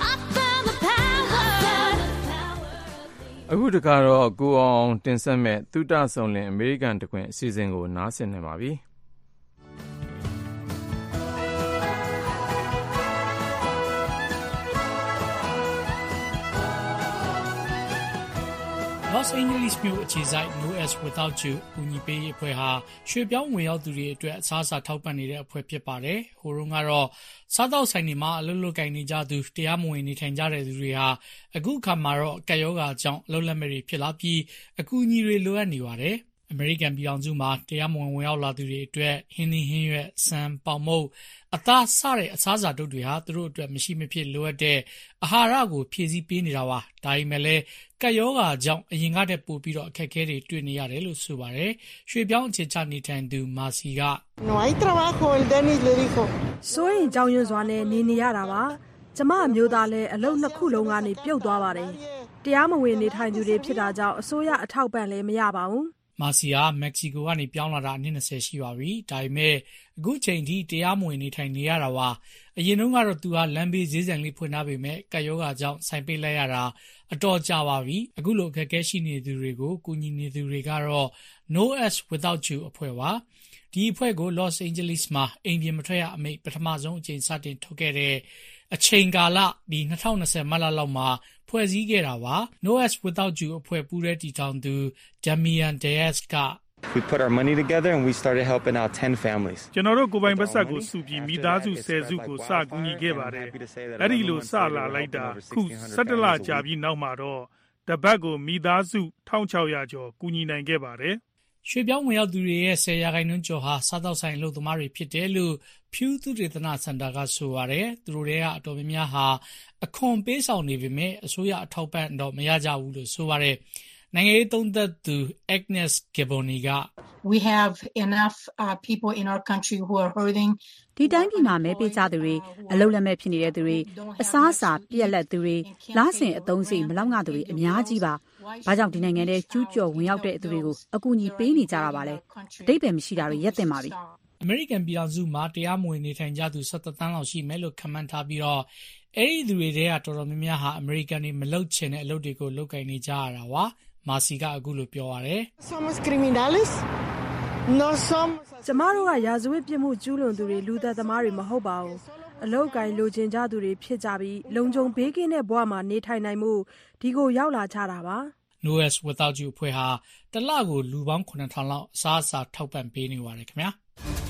Speaker 2: အခုတခါတော့ကိုအောင်တင်ဆက်မဲ့သုတဆုံလင်အမေရိကန်တခွင်အစီအစဉ်ကိုနားဆင်နေပါပြီ။
Speaker 20: Los Angeles မြို့အခြေစိုက် No S Without You ကူညီပေးရေးအဖွဲ့ဟာရွှေပြောင်းဝင်ရောက်သူတွေအတွက်အစားအစာထောက်ပံ့နေတဲ့အဖွဲ့ဖြစ်ပါတယ်။ဟိုတုန်းကတော့စားတောက်ဆိုင်တွေမှာအလုပ်လုပ်ကိုင်နေကြသူတရားမဝင်နေထိုင်ကြတဲ့သူတွေဟာအခုအခါမှာတော့ကပ်ရောဂါကြောင့်အလုပ်လက်မဲ့တွေဖြစ်လာပြီးအကူအညီတွေလိုအပ်နေပါတယ်။အမေရိကန်ပြည်ထောင်စုမှာတရားမဝင်ဝင်ရောက်လာသူတွေအတွက်ဟင်းသီးဟင်းရွက်ဆန်ပေါင်မုတ်အသားစတဲ့အစားအစာတို့တွေဟာသူတို့အတွက်မရှိမဖြစ်လိုအပ်တဲ့အာဟာရကိုဖြည့်ဆည်းပေးနေတာပါ။ဒါပေမဲ့လည်းကပ်ရောဂါကြောင့်အရင်ကတည်းကပိုပြီးတော့အခက်အခဲတွေတွေ့နေရတယ်လို့ဆိုပါတယ်။ရွှေပြောင်းအခြေချနေထိုင်သူမာစီက
Speaker 21: No hay trabajo el Dennis le dijo
Speaker 22: ဆိုရင်ကြောင်ရွံ့စွာနဲ့နေနေရတာပါ။ကျမအမျိုးသားလည်းအလုပ်နှစ်ခုလုံးကနေပြုတ်သွားပါတယ်။တရားမဝင်နေထိုင်သူတွေဖြစ်တာကြောင့်အစိုးရအထောက်ပံ့လည်းမရပါဘူး
Speaker 20: ။မာစီဟာမက္ကဆီကိုကနေပြောင်းလာတာအနှစ်၂၀ရှိပါပြီ။ဒါပေမဲ့အခုချိန်ထိတရားမဝင်နေထိုင်နေရတာပါ။အရင်တုန်းကတော့သူဟာလမ်းဘေးဈေးဆိုင်လေးဖွင့်ထားပေမဲ့ကပ်ရောဂါကြောင့်ဆိုင်ပိတ်လိုက်ရတာအတော်ကြာပါပြီ။အခုလိုအခက်အခဲရှိနေသူတွေကိုကူညီနေသူတွေကတော့ No S Without You အဖွဲ့ပါ။ဒီအဖွဲ့ကို Los Angeles မှာအိမ်ပြင်မထွက်ရအမိန့်ပထမဆုံးအကြိမ်စတင်ထုတ်ခဲ့တဲ့အချိန်ကာလဒီ၂၀၂၀မတ်လလောက်မှာဖွဲ့စည်းခဲ့တာပါ No As Without You အဖွဲ့ပူးတဲ့တည်ထောင်သူ Damian Diaz က
Speaker 1: We put our money together and we started helping out ten families.
Speaker 5: ကျွန်တော်တို့ကိုယ်ပိုင်ပတ်သက်ကိုစုပြီးမိသားစုဆယ်စုကိုစကူညီခဲ့ပါတယ်။အဲ့ဒီလိုစလာလိုက်တာခု၁၇လကြာပြီးနောက်မှာတော့တပတ်ကိုမိသားစု၁၆၀၀ကျော်ကူညီနိုင်ခဲ့ပါတယ်
Speaker 20: ။ရွှေပြောင်းဝင်ရောက်သူတွေရဲ့၁၀ရာခိုင်နှုန်းကျော်ဟာစားတောက်ဆိုင်အလုပ်သမားတွေဖြစ်တယ်လို့ Pew သုတေသနစင်တာကဆိုပါတယ်။သူတို့တွေကအတော်များများဟာအခွန်ပေးဆောင်နေပေမဲ့အစိုးရအထောက်ပံ့တော့မရကြဘူးလို့ဆိုပါတယ်။နိုင်ငံရေးသုံးသပ်သူ Agnes Gaboni က
Speaker 23: We have enough uh, people in our country who are hurting.
Speaker 19: ဒီတိုင်းပြည်မှာမဲပေးကြသူတွေအလုပ်လက်မဲ့ဖြစ်နေတဲ့သူတွေအစားအစာပြက်လက်သူတွေလားစင်အသုံးစီမလောက်ငါသူတွေအများကြီးပါ။ဘာကြောင့်ဒီနိုင်ငံထဲကျူးကျော်ဝင်ရောက်တဲ့သူတွေကိုအကူအညီပေးနေကြတာပါလဲ။အတိတ်ပဲမရှိတာတွေရက်တင်ပါပြီ
Speaker 20: ။အမေရိကန်ပြည်ထောင်စုမှာတရားမဝင်နေထိုင်ကြသူ၁၇သန်းလောက်ရှိမယ်လို့ခန့်မှန်းထားပြီးတော့အဲ့ဒီသူတွေထဲကတော်တော်များများဟာအမေရိကန်တွေမလုပ်ချင်တဲ့အလုပ်တွေကိုလုပ်ကိုင်နေကြရတာပါ။မာစီကအခုလိုပြောရတယ်။
Speaker 21: Somos criminales. No somos
Speaker 22: ကျမတို့ကရာဇဝတ်ပြစ်မှုကျူးလွန်သူတွေလူသက်သမားတွေမဟုတ်ပါဘူး။အလောက်ကိုင်းလိုချင်ကြသူတွေဖြစ်ကြပြီးလုံခြုံဘေးကင်းတဲ့ဘဝမှာနေထိုင်နိုင်မှုဒီကိုရောက်လာကြတာပါ
Speaker 20: ။ No As Without You အဖွဲ့ဟာတလကိုလူပေါင်းခုနှစ်ထောင်လောက်အစားအစာထောက်ပံ့ပေးနေပါတယ်ခင်ဗျာ။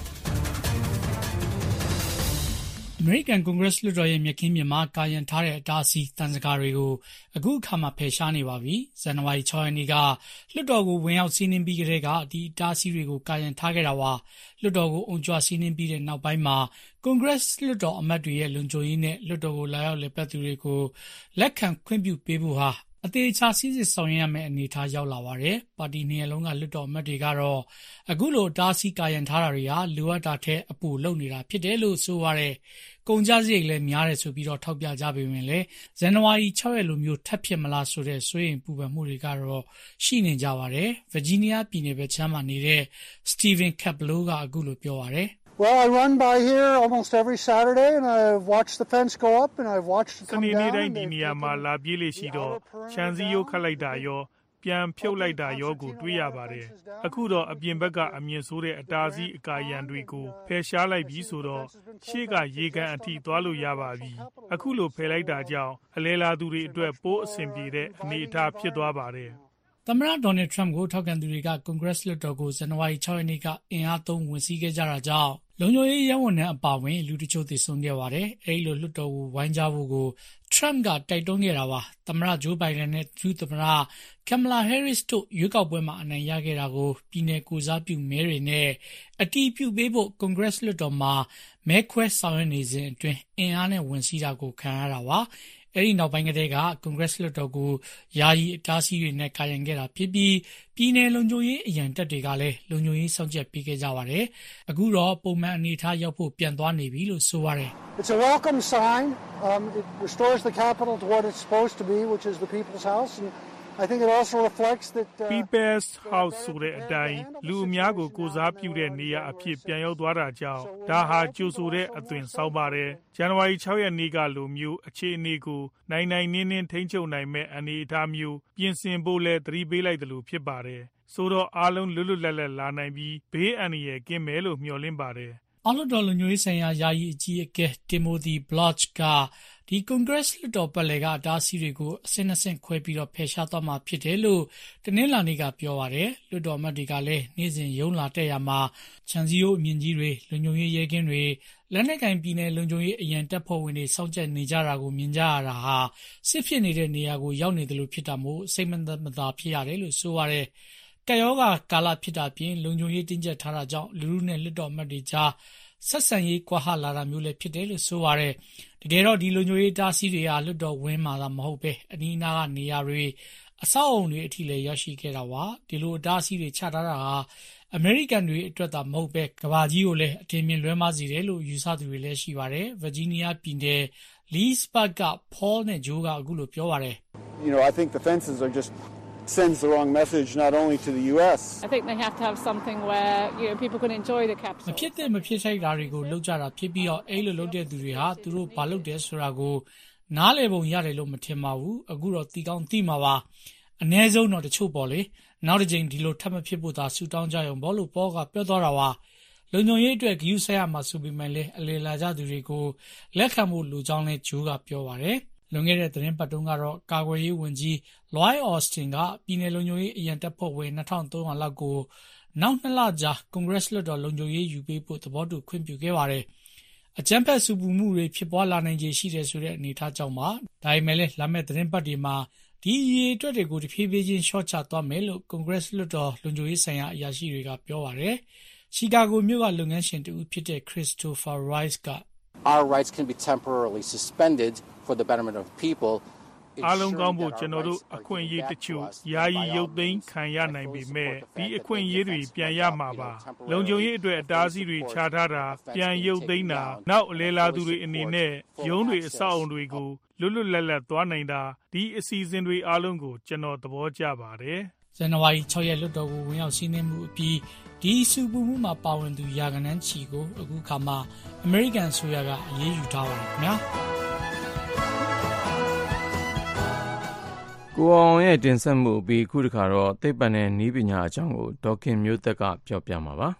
Speaker 20: အမေရိကန်ကွန်ဂရက်လွှတ်တော်ရဲ့မြက်ခင်းပြင်မှာကာယံထားတဲ့အတားအဆီးတန်စကားတွေကိုအခုအခါမှာဖယ်ရှားနေပါပြီ။ဇန်နဝါရီ၆ရက်နေ့ကလွှတ်တော်ကိုဝင်ရောက်စီးနင်းပြီးကတည်းကဒီအတားအဆီးတွေကိုကာယံထားခဲ့တာပါ။လွှတ်တော်ကိုအုံကြွစီးနင်းပြီးတဲ့နောက်ပိုင်းမှာကွန်ဂရက်လွှတ်တော်အမတ်တွေရဲ့လုံခြုံရေးနဲ့လွှတ်တော်ကိုလာရောက်လည်ပတ်သူတွေကိုလက်ခံခွင့်ပြုပေးဖို့ဟာအသေးချာစီစစ်ဆောင်ရွက်ရမယ့်အနေအထားရောက်လာပါတယ်။ပါတီနှစ်ရပ်လုံးကလွှတ်တော်အမတ်တွေကတော့အခုလိုတားဆီးကာယံထားတာတွေဟာလိုအပ်တာထက်အပိုလုပ်နေတာဖြစ်တယ်လို့ဆိုပါတယ်။ကုန်ကျစရိတ်လည်းများတယ်ဆိုပြီးတော့ထောက်ပြကြပေမဲ့လည်းဇန်နဝါရီ၆ရက်လိုမျိုးထပ်ဖြစ်မလားဆိုတဲ့စိုးရိမ်ပူပန်မှုတွေကတော့ရှိနေကြပါတယ်။ Virginia ပြည်နယ်ဘက်ခြမ်းမှာနေတဲ့ Stephen Kaplow ကအခုလိုပြောပါတယ်။
Speaker 6: Well, I run by here almost every Saturday and I've watched the fence go up and I've watched it come down.
Speaker 5: စနေနေ့တိုင်းဒီနေရာမှာလာပြေးလေရှိတော့ခြံစည်းရိုးခတ်လိုက်တာရောပြန်ဖြုတ်လိုက်တာရောကိုတွေ့ရပါတယ်။အခုတော့အပြင်ဘက်ကအမြင်ဆိုးတဲ့အတားအဆီးအကာရန်တွေကိုဖယ်ရှားလိုက်ပြီးဆိုတော့ရှေ့ကရေကန်အထိသွားလို့ရပါပြီ။အခုလိုဖယ်လိုက်တာကြောင့်အလဲလာသူတွေအတွက်ပိုးအဆင်ပြေတဲ့အနေအထားဖြစ်သွားပါတယ်
Speaker 20: ။သမ္မတဒေါ်နယ်ထရမ့်ကိုထောက်ခံသူတွေကကွန်ဂရက်လွှတ်တော်ကိုဇန်နဝါရီ၆ရက်နေ့ကအင်အားသုံးဝင်စီးခဲ့ကြတာကြောင့်လုံခြုံရေးရဲဝန်ထမ်းအပါအဝင်လူတချို့သေဆုံးခဲ့ပါတယ်။အဲဒီလိုလွှတ်တော်ကိုဝိုင်းကြဖို့ကိုထရမ့်ကတိုက်တွန်းခဲ့တာပါ။သမ္မတဂျိုးဘိုင်ဒန်နဲ့ဒုသမ္မတကမ်မလာဟဲရစ်တို့ရွေးကောက်ပွဲမှာအနိုင်ရခဲ့တာကိုပြည်내ကိုစားပြုမဲတွေနဲ့အတီးပြုတ်ပေးဖို့ကွန်ဂရက်လွှတ်တော်မှာမဲခွဲဆောင်ရွက်နေစဉ်အတွင်းအင်အားနဲ့ဝင်စီးတာကိုခံရတာပါ။အဲဒီနောက်ပိုင်းကတည်းကကွန်ဂရက်လွှတ်တော်ကိုယာယီအတားအဆီးတွေနဲ့ကာယံခဲ့တာဖြစ်ပြီးပြည်내လုံခြုံရေးအရန်တပ်တွေကလည်းလုံခြုံရေးစောင့်ကြပ်ပေးခဲ့ကြပါတယ်။အခုတော့ပုံမှန်အနေအထားရောက်ဖို့ပြန်သွားနေပြီလို့ဆိုပါတယ်။
Speaker 6: It's a welcome sign. Um, it restores the capital to what it's supposed to be, which is the people's house. And I think it also reflects that
Speaker 5: uh, People's House ဆိုတဲ့အတိုင်းလူအများကိုကိုစားပြုတဲ့နေရာအဖြစ်ပြန်ရောက်သွားတာကြောင့်ဒါဟာကြိုဆိုတဲ့အသွင်ဆောင်ပါတယ်။ဇန်နဝါရီ၆ရက်နေ့ကလိုမျိုးအခြေအနေကိုနိုင်နိုင်နင်းနင်းထိန်းချုပ်နိုင်မဲ့အနေအထားမျိုးပြင်ဆင်ဖို့လဲသတိပေးလိုက်တယ်လို့ဖြစ်ပါတယ်။ဆိုတော့အားလုံးလွတ်လွတ်လပ်လပ်လာနိုင်ပြီးဘေးအန္တရာယ်ကင်းမယ်လို့မျှော်လင့်ပါတယ်
Speaker 20: ။အောက်လွှတ်တော်လုံခြုံရေးဆိုင်ရာယာယီအကြီးအကဲ Timothy Bloch ကဒီကွန်ဂရက်လွှတ်တော်ပတ်လည်ကအတားအဆီးတွေကိုအဆင့်နှစ်ဆင့်ခွဲပြီးတော့ဖယ်ရှားသွားမှာဖြစ်တယ်လို့တနင်္လာနေ့ကပြောပါတယ်။လွှတ်တော်အမတ်တွေကလည်းနေ့စဉ်ရုံးလာတက်ရမှာခြံစည်းရိုးအမြင့်ကြီးတွေလုံခြုံရေးရဲကင်းတွေလက်နက်ကင်ပြည်내လုံခြုံရေးအရန်တပ်ဖွဲ့ဝင်တွေစောင့်ကြပ်နေကြတာကိုမြင်ကြရတာဟာစစ်ဖြစ်နေတဲ့နေရာကိုရောက်နေတယ်လို့ဖြစ်တာမို့စိတ်မသက်မသာဖြစ်ရတယ်လို့ဆိုပါတယ်။ကယောဂကာလဖြစ်တာပြင်လုံခြုံရေးတင်းကျပ်ထားတာကြောင့်လူလူနဲ့လွှတ်တော်အမတ်တွေကြားဆက်ဆံရေးကွာဟလာတာမျိုးလည်းဖြစ်တယ်လို့ဆိုပါတယ်။တကယ်တော့ဒီလုံခြုံရေးတားဆီးတွေဟာလွှတ်တော်ဝင်းမှာသာမဟုတ်ပဲအနီးအနားကနေရာတွေအဆောက်အုံတွေအထိလည်းရရှိခဲ့တာပါ။ဒီလိုတားဆီးတွေချထားတာဟာအမေရိကန်တွေအတွက်သာမဟုတ်ပဲကမ္ဘာကြီးကိုလည်းအထင်မြင်လွဲမှားစေတယ်လို့ယူဆသူတွေလည်းရှိပါတယ်။ Virginia ပြည်နယ် Leesburg က Paul နဲ့ Joe ကအခုလိုပြောပါတယ်။
Speaker 24: You know, I think the fences are just sends the wrong message not only to the U S.
Speaker 25: I think they have to have something where you know people can enjoy the capsule.
Speaker 20: မဖြစ်တဲ့မဖြစ်ထိုက်တာတွေကိုလုပ်ကြတာဖြစ်ပြီးတော့အဲ့လိုလုပ်တဲ့သူတွေဟာသူတို့ဘာလုပ်တယ်ဆိုတာကိုနားလည်ပုံရတယ်လို့မထင်ပါဘူး။အခုတော့တီကောင်းတီမှာပါ။အ ਨੇ ဆုံးတော့တချို့ပေါ့လေ။နောက်တစ်ချိန်ဒီလိုထပ်မဖြစ်ဖို့သာဆူတောင်းကြရုံပေါ့လို့ပေါ်ကပြောသွားတာပါ။လုံခြုံရေးအတွက်ဂရုစိုက်ရမှာဆိုပေမဲ့လည်းအလေလာကြသူတွေကိုလက်ခံဖို့လိုကြောင်းလည်းဂျိုးကပြောပါတယ်။လွန်ခဲ့တဲ့သတင်းပတ်တုန်းကတော့ကာကွယ်ရေးဝန်ကြီး Lloyd Austin ကပြည်내လုံခြုံရေးအရန်တပ်ဖွဲ့ဝင်နှစ်ထောင်သုံးရာလောက်ကိုနောက်နှစ်လကြာကွန်ဂရက်လွှတ်တော်လုံခြုံရေးယူပေးဖို့သဘောတူခွင့်ပြုခဲ့ပါတယ်။အကြမ်းဖက်ဆူပူမှုတွေဖြစ်ပွားလာနိုင်ခြေရှိတယ်ဆိုတဲ့အနေအထားကြောင့်ပါ။ဒါပေမဲ့လည်းလာမယ့်သတင်းပတ်တွေမှာဒီအရေးအတွက်တွေကိုတဖြည်းဖြည်းချင်းရှော့ချသွားမယ်လို့ကွန်ဂရက်လွှတ်တော်လုံခြုံရေးဆိုင်ရာအရာရှိတွေကပြောပါတယ်။ရှီကာဂိုမြို့ကလုပ်ငန်းရှင်တူဖြစ်တဲ့ Christopher Rice က
Speaker 4: Our rights can be temporarily suspended for the betterment of people.
Speaker 5: အားလုံးကောင်းဖို့ကျွန်တော်တို့အခွင့်အရေးတချို့ယာယီရုပ်သိမ်းခံရနိုင်ပေမဲ့ဒီအခွင့်အရေးတွေပြန်ရမှာပါလုံခြုံရေးအတွက်အတားအဆီးတွေခြားထားတာပြန်ရုပ်သိမ်းတာနောက်အလဲလာသူတွေအနေနဲ့ရုံးတွေအဆောက်အုံတွေကိုလွတ်လွတ်လပ်လပ်သွားနိုင်တာဒီအစီအစဉ်တွေအားလုံးကိုကျွန်တော်သဘောကျပါတယ်
Speaker 20: ဇန်နဝါရီ၆ရက်လွှတ်တော်ကိုဝင်ရောက်စီးနင်းမှုအပြီးဒီစူပူမှုမှာပါဝင်သူရာဂဏန်းချီကိုအခုခါမှအမေရိကန်ဆိုရကအရေးယူထားပါတယ်ခင်ဗျာ
Speaker 2: ကိုအောင်ရဲ့တင်ဆက်မှုအပြီးခုတခါတော့သိပ္ပံနဲ့နည်းပညာအကြောင်းကိုဒေါက်ခင်မျိုးသက်ကပြောပြမှာပါ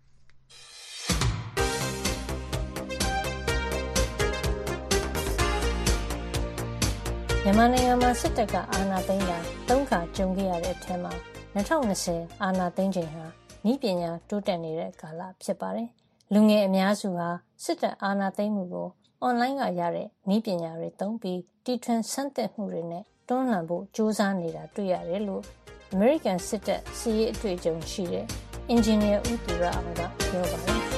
Speaker 7: မြန်မာနိုင်ငံမှာစစ်တပ်ကအာဏာသိမ်းတာသုံးခါကြုံခဲ့ရတဲ့အထက်မှာ၂၀၂၀အာဏာသိမ်းချိန်ဟာနည်းပညာတိုးတက်နေတဲ့ကာလဖြစ်ပါတယ်။လူငယ်အများစုဟာစစ်တပ်အာဏာသိမ်းမှုကိုအွန်လိုင်းကရတဲ့နည်းပညာတွေသုံးပြီးတီထွင်ဆန်းသစ်မှုတွေနဲ့တွန်းလှန်ဖို့ကြိုးစားနေတာတွေ့ရတယ်လို့အမေရိကန်စစ်တပ်စီးရေးအတွေ့အကြုံရှိတဲ့အင်ဂျင်နီယာဦးသူရအောင်ကပြောပါတယ်။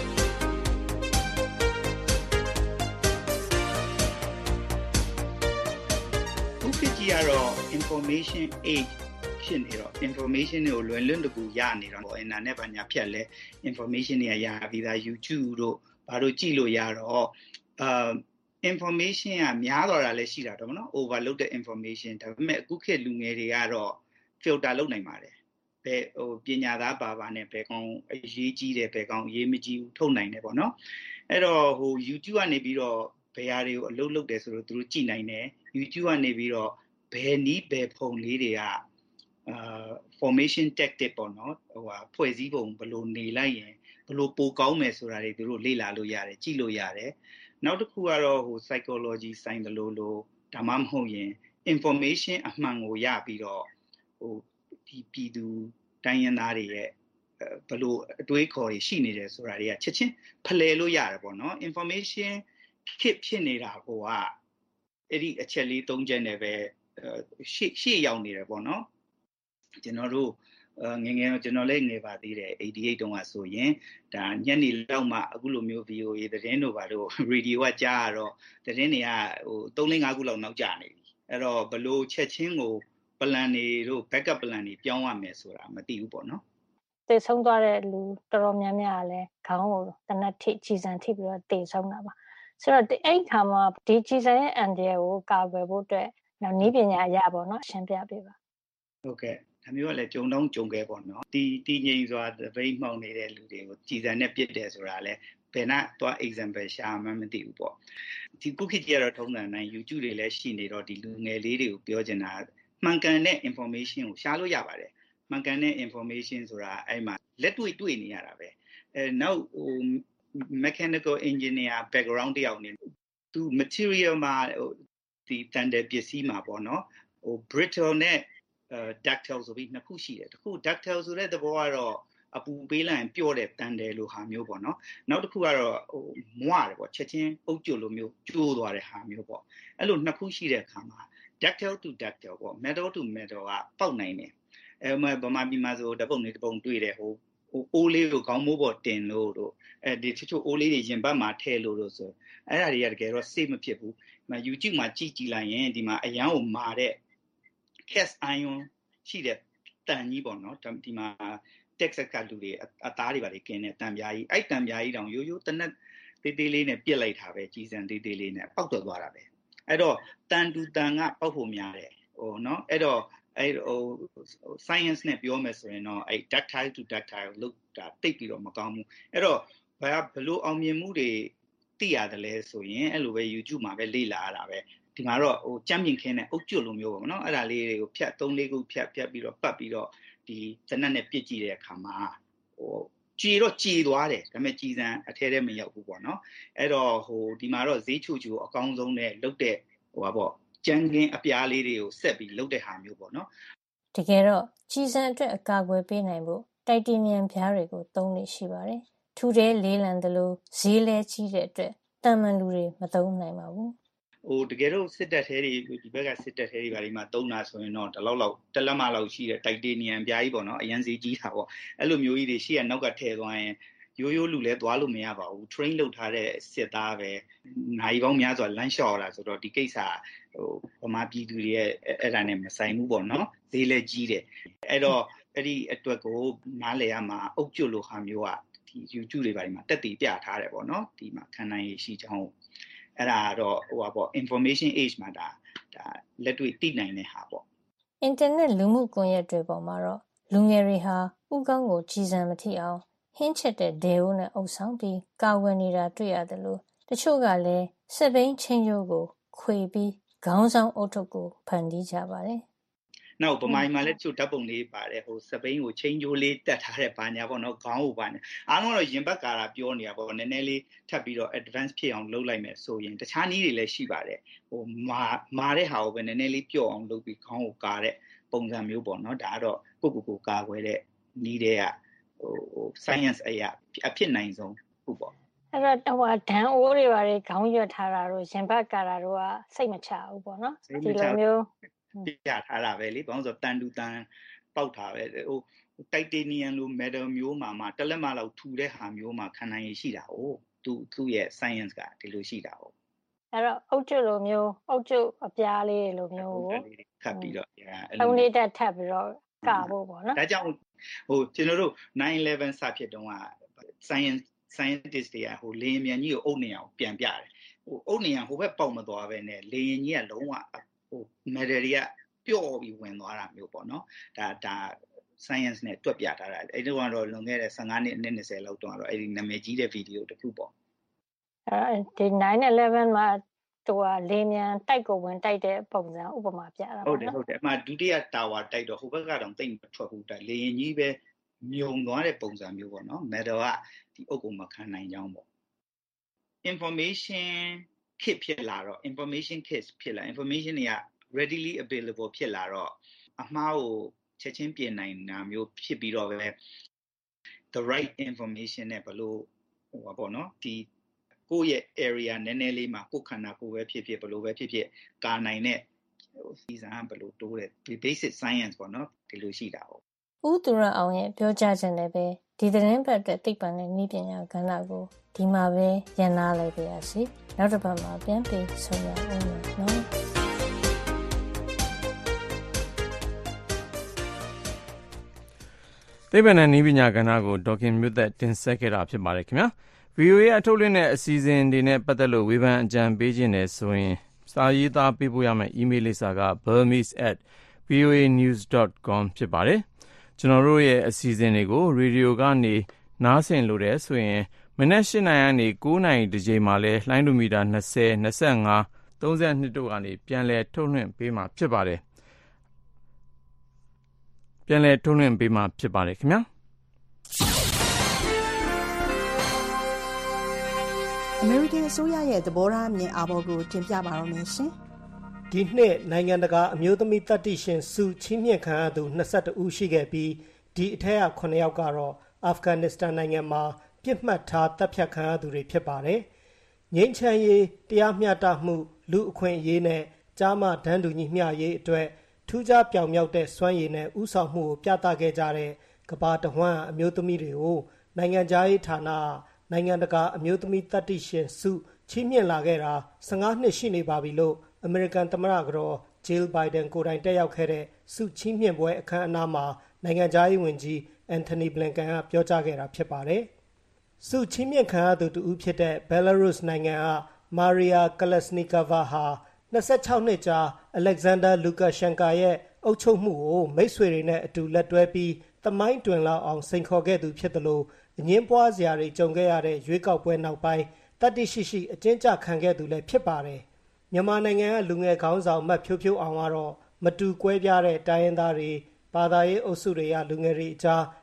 Speaker 9: ခုခေတ်ကြီးကတော့ information age ဖြစ်နေတော့ information တွေကိုလွယ်လွယ်တကူရနေတော့ internet ဘာညာဖြတ်လဲ information တွေကရပြီးသား YouTube တို့ဘာလို့ကြည့်လို့ရတော့အာ information ကများတော့တာလည်းရှိတာတော့မနော် overload တဲ့ information ဒါပေမဲ့အခုခေတ်လူငယ်တွေကတော့ filter လုပ်နိုင်ပါတယ်ဘယ်ဟိုပညာသားပါပါနဲ့ဘယ်ကောင်အရေးကြီးတယ်ဘယ်ကောင်အရေးမကြီးဘူးထုတ်နိုင်တယ်ပေါ့နော်အဲ့တော့ဟို YouTube ကနေပြီးတော့ဘယ်ဟာတွေကိုအလုပ်လုပ်တယ်ဆိုတော့သူတို့ကြည့်နိုင်တယ် YouTube ကနေပြီးတော့ဘယ်နည်းဘယ်ဖုံလေးတွေကအာ formation tactic ပေါ့နော်ဟိုဟာဖွဲ့စည်းပုံဘယ်လိုနေလိုက်ရင်ဘယ်လိုပိုကောင်းမယ်ဆိုတာတွေသူတို့လေ့လာလို့ရတယ်ကြည့်လို့ရတယ်နောက်တစ်ခုကတော့ဟို psychology ဆိုင်တယ်လို့လို့ဒါမှမဟုတ်ရင် information အမှန်ကိုရပြီးတော့ဟိုဒီပြည်သူတိုင်းရင်းသားတွေရဲ့ဘယ်လိုအတွေးခေါ်တွေရှိနေတယ်ဆိုတာတွေကချက်ချင်းဖလှယ်လို့ရတယ်ပေါ့နော် information ခစ်ဖြစ်နေတာဟိုကအဲ့ဒီအချက်လေးသုံးချက်နဲ့ပဲရှေ့ရှေ့ရောက်နေတယ်ပေါ့နော်ကျွန်တော်တို့ငငယ်ကျွန်တော်လည်းငယ်ပါသေးတယ်eighty-eightတုန်းကဆိုရင်ဒါညနေလောက်မှအခုလိုမျိုး V O A သတင်းတို့ပါတော့ရေဒီယိုကကြားရတော့သတင်းတွေကဟိုthree fourခုလောက်နောက်ကျနေပြီအဲ့တော့ဘလို့ချက်ချင်းကို plan တွေတို့ backup plan တွေပြောင်းရမယ်ဆိုတာမသိဘူးပေါ့နော်
Speaker 7: တေဆုံးသွားတဲ့လူတော်တော်များများလည်းခေါင်းကိုတနက်ထိကြီးစံထိပြီးတော့တေဆုံးတာပါဆိုတော့အဲ့ခါမှာဒီကြီးစံရဲ့အန်ဒီယကိုကာကွယ်ဖို့အတွက်နောက်နည်းပညာအရပေါ့နော်ရှင်းပြပေးပါ
Speaker 9: ဟုတ်ကဲ့ဒါမျိုးကလည်းကြုံတော့ကြုံခဲ့ပေါ့နော်တီတီငိမ့်စွာတပိတ်မှောက်နေတဲ့လူတွေကိုကြည်စံနဲ့ပြစ်တယ်ဆိုတာလဲဘယ်နှသွား example ရှာမှမသိဘူးပေါ့ဒီခုခေတ်ကြီးကတော့ထုံးစံတိုင်း YouTube တွေလည်းရှိနေတော့ဒီလူငယ်လေးတွေကိုပြောချင်တာမှန်ကန်တဲ့ information ကိုရှာလို့ရပါတယ်မှန်ကန်တဲ့ information ဆိုတာအဲ့မှာလက်တွေ့တွေ့နေရတာပဲအဲနောက်ဟို mechanical engineer background တယောက်နေသူ material မှာဟိုဒီတန်တဲ့ပစ္စည်းမှာပေါ့နော်ဟို brittle နဲ့ductile ဆိုပြီးနှစ်ခုရှိတယ်တစ်ခု ductile ဆိုတဲ့သဘောကတော့အပူပေးလိုက်ရင်ပျော့တဲ့တန်တယ်လို့ဟာမျိုးပေါ့နော်နောက်တစ်ခုကတော့ဟိုမွားတယ်ပေါ့ချက်ချင်းအုပ်ကျွတ်လိုမျိုးကျိုးသွားတဲ့ဟာမျိုးပေါ့အဲ့လိုနှစ်ခုရှိတဲ့အခါမှာ ductile to ductile ပေါ့ metal to metal ကပေါက်နိုင်တယ်အဲမှာဗမာပြည်မှာဆိုတပုံလေးတပုံတွေ့တယ်ဟိုဟိုအိုးလေးကိုခေါင်းမိုးပေါ်တင်လို့တို့အဲဒီချွတ်ချွတ်အိုးလေးတွေရင်ဘတ်မှာထည့်လို့တို့ဆိုအဲ့ဒါတွေကတကယ်တော့ safe မဖြစ်ဘူးဒီမှာ YouTube မှာကြည့်ကြည့်လိုက်ရင်ဒီမှာအရန်ကိုမာတဲ့ cast iron ရှိတဲ့တန်ကြီးပေါ့နော်ဒီမှာ Texas ကလူတွေအသားတွေပါလေกินတဲ့တန်ပြားကြီးအဲ့တန်ပြားကြီးတောင်ရိုးရိုးတနက်သေးသေးလေးနဲ့ပြစ်လိုက်တာပဲကြီးစံသေးသေးလေးနဲ့ပေါက်တော့သွားတာပဲအဲ့တော့တန်တူတန်ကပေါက်ဖို့များတယ်ဟိုနော်အဲ့တော့အဲ့ဟို science နဲ့ပြောမယ်ဆိုရင်တော့အဲ့ ductile to ductile လောက်တာတိတ်ပြီးတော့မကောင်းဘူးအဲ့တော့ဘာဘလို့အောင်မြင်မှုတွေသိရတယ်လဲဆိုရင်အဲ့လိုပဲ YouTube မှာပဲလေ့လာရတာပဲဒီမှာတော့ဟိုကြမ်းမြင့်ခင်းတဲ့အုတ်ကျွတ်လိုမျိုးပေါ့နော်အဲ့ဒါလေးတွေကိုဖြတ်three fourခုဖြတ်ဖြတ်ပြီးတော့ပတ်ပြီးတော့ဒီဇနတ်နဲ့ပြစ်ကြည့်တဲ့အခါမှာဟိုကြည်တော့ကြည်သွားတယ်ဒါပေမဲ့ကြည်စံအထဲထဲမရောက်ဘူးပေါ့နော်အဲ့တော့ဟိုဒီမှာတော့ဈေးချိုချိုအကောင်းဆုံးနဲ့လုတ်တဲ့ဟိုပါပေါ့ကြမ်းကင်းအပြားလေးတွေကိုဆက်ပြီးလုတ်တဲ့ဟာမျိုးပေါ့နော်
Speaker 7: တကယ်တော့ကြည်စံအတွက်အကာအကွယ်ပေးနိုင်ဖို့တိုက်တီနီယမ်ပြားတွေကိုသုံးနေရှိပါတယ်ထူတဲ့လေးလံတယ်လို့ဈေးလဲကြီးတဲ့အတွက်တန်မန်လူတွေမသုံးနိုင်ပါဘူး
Speaker 9: ဟိုတကယ်တော့စစ်တပ်သေးတွေဒီဘက်ကစစ်တပ်သေးတွေဘာတွေမှသုံးတာဆိုရင်တော့ဒီလောက်လောက်တလက်မလောက်ရှိတဲ့တိုက်တီနီယမ်ပြားကြီးပေါ့နော်အရန်ဈေးကြီးတာပေါ့အဲ့လိုမျိုးကြီးတွေရှေ့ကနောက်ကထည့်သွားရင်ရိုးရိုးလူလဲသွားလို့မရပါဘူး train လုပ်ထားတဲ့စစ်သားပဲနိုင်ပေါင်းများစွာလမ်းလျှောက်လာဆိုတော့ဒီကိစ္စဟိုဗမာပြည်သူတွေရဲ့အဲ့ဒါနဲ့မဆိုင်ဘူးပေါ့နော်ဈေးလဲကြီးတယ်အဲ့တော့အဲ့ဒီအတွက်ကိုနားလည်ရမှာအုတ်ကျွတ်လိုဟာမျိုးကဒီ YouTube တွေဘာတွေမှာတက်တည်ပြထားတယ်ပေါ့နော်ဒီမှာခံနိုင်ရရှိချောင်းအဲ့ဒါတော့ဟိုပါပေါ့ information age မှာဒါဒါလက်တွေ့သိနိုင်တဲ့ဟာပေါ့
Speaker 7: အင်တာနက်လူမှုကွန်ရက်တွေပေါ်မှာတော့လူငယ်တွေဟာဥကောင်းကိုကြီးစံမထိအောင်ဟင်းချက်တဲ့ဒေအိုးနဲ့အုပ်ဆောင်ပြီးကာဝယ်နေတာတွေ့ရတယ်လို့တချို့ကလည်းစက်ဘိန်းချင်းကျိုးကိုခွေပြီးခေါင်းဆောင်အုပ်ထုပ်ကိုဖန်တီးကြပါတယ်
Speaker 9: နောက်ဗမာပြည်မှာလည်းချို့ဓာတ်ပုံလေးပါတယ်ဟိုစပိန်ကိုချင်းကျိုးလေးတက်ထားတဲ့ဘာညာပေါ့နော်ခေါင်းကိုပါနေအားလုံးတော့ရင်ဘတ်ကာတာပြောနေတာပေါ့နည်းနည်းလေးထပ်ပြီးတော့ advance ဖြစ်အောင်လုပ်လိုက်မယ်ဆိုရင်တခြားနည်းတွေလည်းရှိပါတယ်ဟိုမာမာတဲ့ဟာကိုပဲနည်းနည်းလေးပြော့အောင်လုပ်ပြီးခေါင်းကိုကာတဲ့ပုံစံမျိုးပေါ့နော်ဒါကတော့ကိုကိုကိုကာကွယ်တဲ့နည်းတွေကဟို science အရာအဖြစ်နိုင်ဆုံးဟုတ်ပေါ့
Speaker 7: အဲ့တော့ဟိုဒန်အိုးတွေပါလေခေါင်းရွက်ထားတာတို့ရင်ဘတ်ကာတာတို့ကစိတ်မချဘူးပေါ့နော်ဒီလိုမျိုး
Speaker 9: ပြထားတာပဲလေဘာလို့ဆိုတန်တူတန်ပေါက်တာပဲဟိုတိုက်တီနီယမ်လို metal မျိုးမှာမှတလက်မလောက်ထူတဲ့ဟာမျိုးမှာခံနိုင်ရရှိတာ哦သူသူ့ရဲ့ science ကဒီလိုရှိတာ哦
Speaker 7: အဲ့တော့အုတ်ကျွတ်လိုမျိုးအုတ်ကျွတ်အပြားလေးလိုမျိုးကို
Speaker 9: ခတ်ပြီးတော့
Speaker 7: အဲ့လိုလေးတက်ထပ်ပြီးတော့ကဖို့ပေါ့နော်
Speaker 9: ဒါကြောင့်ဟိုကျွန်တော်တို့nine eleven စဖြစ်တုန်းက science scientist တွေကဟိုလေယာဉ်မြန်ကြီးကိုအုတ်နေအောင်ပြန်ပြတယ်ဟိုအုတ်နေအောင်ဟိုဘက်ပေါက်မသွားပဲနဲ့လေယာဉ်ကြီးကလုံးဝဟို metal တွေကပျော့ပြီးဝင်သွားတာမျိုးပေါ့နော်ဒါဒါ science နဲ့တွက်ပြထားတာအဲ့ဒီကတော့လွန်ခဲ့တဲ့fifteenနှစ်နှစ်twentyလောက်တော့အဲ့ဒီနာမည်ကြီးတဲ့ဗီဒီယိုတစ်ခုပေါ့
Speaker 7: အဲဒီnine elevenမှာသူကလေမြန်တိုက်ကိုဝင်တိုက်တဲ့ပုံစံဥပမာပြတာ
Speaker 9: ပေါ့နော်ဟုတ်တယ်ဟုတ်တယ်အမှဒုတိယတာဝါတိုက်တော့ဟိုဘက်ကတော့တိတ်မထွက်ဘူးတိုက်လေရင်ကြီးပဲမြုံသွားတဲ့ပုံစံမျိုးပေါ့နော် metal ကဒီအုပ်ကိုမခံနိုင်ကြောင်းပေါ့ information kit ဖြစ်လာတော့ information kit ဖြစ်လာ information တွေက readily available ဖြစ်လာတော့အမှားကိုချက်ချင်းပြင်နိုင်တာမျိုးဖြစ်ပြီးတော့ပဲ the right information နဲ့ဘလို့ဟိုပါပေါ့နော်ဒီကိုယ့်ရဲ့ area နည်းနည်းလေးမှာကိုယ်ခန္ဓာကိုယ်ပဲဖြစ်ဖြစ်ဘလို့ပဲဖြစ်ဖြစ်ကာနိုင်တဲ့ဟိုစီစံဘလို့တိုးတဲ့ဒီ basic science ပေါ့နော်ဒီလိုရှိတာပေါ့
Speaker 7: ဦးသူရအောင်ရဲ့ပြောကြားခြင်းလည်းပဲဒီသတင်းပတ်အတွက်သိပ္ပံနဲ့နည်းပညာကဏ္ဍကိုဒီမှာပဲရန်နာလိုက်ပါရစေနောက်တစ်ပတ်မှာပြန်ပြီးဆုံရအောင်နော်
Speaker 2: သိပ္ပံနဲ့နည်းပညာကဏ္ဍကိုဒေါက်ခင်မျိုးသက်တင်ဆက်ခဲ့တာဖြစ်ပါတယ်ခင်ဗျာ ဗွီအိုအေ အထုတ်လွှင့်တဲ့အစီအစဉ်တွေနဲ့ပတ်သက်လို့ဝေဖန်အကြံပေးခြင်းနဲ့ဆိုရင်စာရေးသားပေးပို့ရမယ့် email လိပ်စာက burmese at voa news dot com ဖြစ်ပါတယ်ကျွန်တော်တို့ရဲ့အစီအစဉ်တွေကိုရေဒီယိုကနေနားဆင်လို့တဲ့ဆိုရင်မနက်eightနာရီကနေnineနာရီတစ်ချိန်မှာလဲလှိုင်းဒူမီတာtwenty, twenty-five, thirty-twoတို့ကနေပြန်လည်ထုတ်လွှင့်ပေးမှာဖြစ်ပါတယ်ပြန်လည်ထုတ်လွှင့်ပေးမှာဖြစ်ပါတယ်ခင်ဗျာ
Speaker 3: အမေရိကန်အစိုးရရဲ့သဘောထားမြင်အာဘော်ကိုတင်ပြပါရမယ်ရှင်
Speaker 15: ။ဒီနှစ်နိုင်ငံတကာအမျိုးသမီးသတ္တိရှင်ဆုချီးမြှင့်ခံရသူtwenty-twoဦးရှိခဲ့ပြီးဒီအထက်ကnineယောက်ကတော့အာဖဂန်နစ္စတန်နိုင်ငံမှာပြစ်မှတ်ထားတပ်ဖြတ်ခံရသူတွေဖြစ်ပါတယ်။ငြိမ်းချမ်းရေးတရားမျှတမှုလူအခွင့်အရေးနဲ့ကြားမတန်းတူညီမျှရေးအတွက်ထူးခြားပြောင်မြောက်တဲ့စွမ်းရည်နဲ့ဥဆောင်မှုကိုပြသခဲ့ကြတဲ့ကမ္ဘာတဝန်းအမျိုးသမီးတွေကိုနိုင်ငံခြားရေးဌာနနိုင်ငံတကာအမျိုးသမီးသတ္တိရှင်ဆုချီးမြှင့်လာခဲ့တာfifteenနှစ်ရှိနေပါပြီလို့အမေရိကန်သမ္မတကတော် Jill Biden ကိုယ်တိုင်တက်ရောက်ခဲ့တဲ့ဆုချီးမြှင့်ပွဲအခမ်းအနားမှာနိုင်ငံခြားရေးဝန်ကြီး Antony Blinken ကပြောကြားခဲ့တာဖြစ်ပါတယ်။ဆုချီးမြှင့်ခံရသူတူဦးဖြစ်တဲ့ Belarus နိုင်ငံက Maria Kolesnikova ဟာtwenty-sixနှစ်ကြာ Alexander Lukashenko ရဲ့အုပ်ချုပ်မှုကိုမိတ်ဆွေတွေနဲ့အတူလက်တွဲပြီးသမိုင်းတွင်လောက်အောင်စိန်ခေါ်ခဲ့သူဖြစ်တယ်လို့အငင်းပွားစရာတွေကြုံခဲ့ရတဲ့ရွေးကောက်ပွဲနောက်ပိုင်းတတိရှိရှိအကျဉ်းချခံခဲ့သူလည်းဖြစ်ပါတယ်။မြန်မာနိုင်ငံကလူငယ်ခေါင်းဆောင်မတ်ဖြိုးဖြိုးအောင်ကတော့မတူကွဲပြားတဲ့တိုင်းရင်းသားတွေဘာသာရေးအုပ်စုတွေကလူငယ်တွေအကြား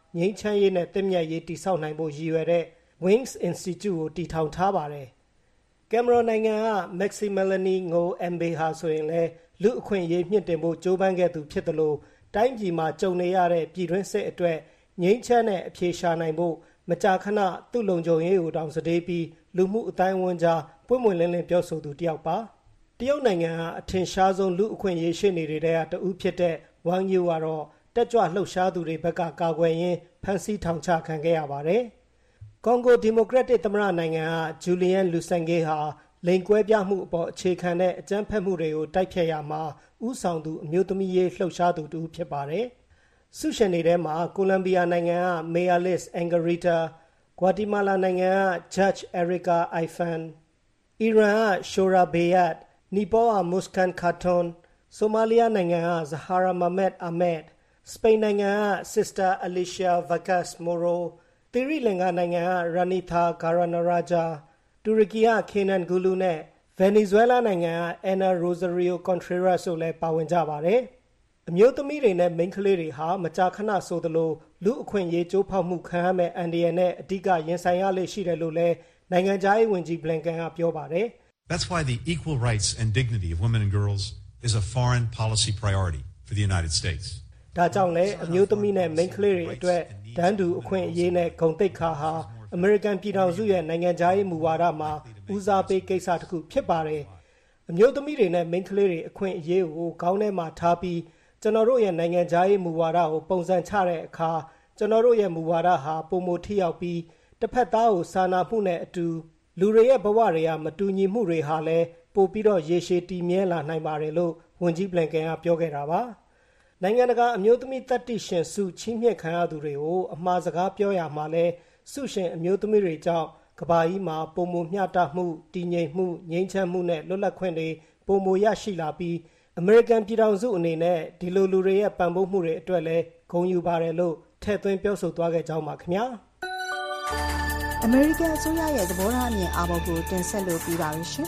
Speaker 8: ငြိမ်းချမ်းရေးနဲ့တည်မြဲရေးတည်ဆောက်နိုင်ဖို့ရည်ရွယ်တဲ့ Wings Institute ကိုတည်ထောင်ထားပါတယ်ကင်မရွန်နိုင်ငံက Maximilian Ngo Embe ဟာဆိုရင်လည်းလူအခွင့်အရေးမြင့်တင်ဖို့ကြိုးပမ်းခဲ့သူဖြစ်တယ်လို့တိုင်းပြည်မှာကြုံနေရတဲ့ပြည်တွင်းစစ်အတွက်ငြိမ်းချမ်းတဲ့အဖြေရှာနိုင်ဖို့မကြာခဏသူ့လုံခြုံရေးကိုတောင်စတေးပြီးလူမှုအတိုင်းအဝန်ကြားပွင့်ပွင့်လင်းလင်းပြောဆိုသူတယောက်ပါတရုတ်နိုင်ငံဟာအထင်ရှားဆုံးလူအခွင့်အရေးရှိနေတဲ့တဦးဖြစ်တဲ့ဝမ်ယူကတော့တက်ကြွလှုပ်ရှားသူတွေဘက်ကကာကွယ်ရင်းဖမ်းဆီးထောင်ချခံခဲ့ရပါတယ်ကွန်ဂိုဒီမိုကရက်တစ်သမ္မတနိုင်ငံကဂျူလီယန်လူဆန်ဂေးဟာလိန်ကွဲပြမှုအပေါ်အခြေခံတဲ့အကြမ်းဖက်မှုတွေကိုတိုက်ဖျက်ရမှာဥဆောင်သူအမျိုးသမီးရေးလှုပ်ရှားသူတူဖြစ်ပါတယ်ဆုရှင်တွေထဲမှာကိုလံဘီယာနိုင်ငံကမေယာလစ်အင်ဂရီတာဂွာတီမာလာနိုင်ငံကဂျတ်အရီကာအိုင်ဖန်အီရန်ကရှိုရာဘေယတ်နီပေါကမုစကန်ခါထွန်ဆိုမာလီယာနိုင်ငံကဇဟာရာမမက်အာမက်စပိန်နိုင်ငံကစစ်စတာအလီရှာဗကတ်မိုရိုသီရိလင်္ကာနိုင်ငံကရာနီသာဂါရနရာဂျာတူရကီကခေနန်ဂူလူနဲ့ဗင်နီဇွဲလားနိုင်ငံကအန်နာရိုဇရီယိုကွန်ထရီရက်ဆိုလည်းပါဝင်ကြပါတယ်အမျိုးသမီးတွေနဲ့မိန်းကလေးတွေဟာမကြာခဏဆိုသလိုလူအခွင့်အရေးကြိုးဖောက်မှုခံရမဲ့အန်ဒီယန်နဲ့အဓိကရင်ဆိုင်ရလေရှိတယ်လို့လည်းနိုင်ငံခြားရေးဝန်ကြီးဘလင်ကန်ကပြောပါတယ်
Speaker 10: That's why the equal rights and dignity of women and girls is a foreign policy priority for the United States.
Speaker 8: ဒါကြောင့်လည်းအမျိုးသမီးနဲ့မိန်းကလေးတွေအတွက်တန်းတူအခွင့်အရေးနဲ့ဂုဏ်သိက္ခာဟာအမေရိကန်ပြည်ထောင်စုရဲ့နိုင်ငံခြားရေးမူဝါဒမှာဦးစားပေးကိစ္စတစ်ခုဖြစ်ပါတယ်အမျိုးသမီးတွေနဲ့မိန်းကလေးတွေအခွင့်အရေးကိုခေါင်းထဲမှာထားပြီးကျွန်တော်တို့ရဲ့နိုင်ငံခြားရေးမူဝါဒကိုပုံစံချတဲ့အခါကျွန်တော်တို့ရဲ့မူဝါဒဟာပုံမထိရောက်ပြီးတစ်ဖက်သားကိုစာနာမှုနဲ့အတူလူတွေရဲ့ဘဝတွေကမတူညီမှုတွေဟာလည်းပိုပြီးတော့ရေရှည်တည်မြဲလာနိုင်ပါတယ်လို့ဝန်ကြီးဘလင်ကန်ကပြောခဲ့တာပါနိုင်ငံတကာအမျိုးသမီးတတိရှင်စုချီးမြှင့်ခံရသူတွေကိုအမှားစကားပြောရမှာလဲစုရှင်အမျိုးသမီးတွေကြောင့်ကဘာကြီးမှာပုံမမျှတမှုတည်ငြိမ်မှုငြိမ်းချမ်းမှုနဲ့လွတ်လပ်ခွင့်တွေပုံမရရှိလာပြီးအမေရိကန်ပြည်ထောင်စုအနေနဲ့ဒီလိုလူတွေရဲ့ပံ့ပိုးမှုတွေအတွက်လည်းဂုဏ်ယူပါတယ်လို့ထည့်သွင်းပြောဆိုသွားခဲ့ကြောင်းပါခင်ဗျာ
Speaker 3: အမေရိကန်အစိုးရရဲ့သဘောထားအမြင်အာဘော်ကိုတင်ဆက်လို့ပြီးပါပြီရှင်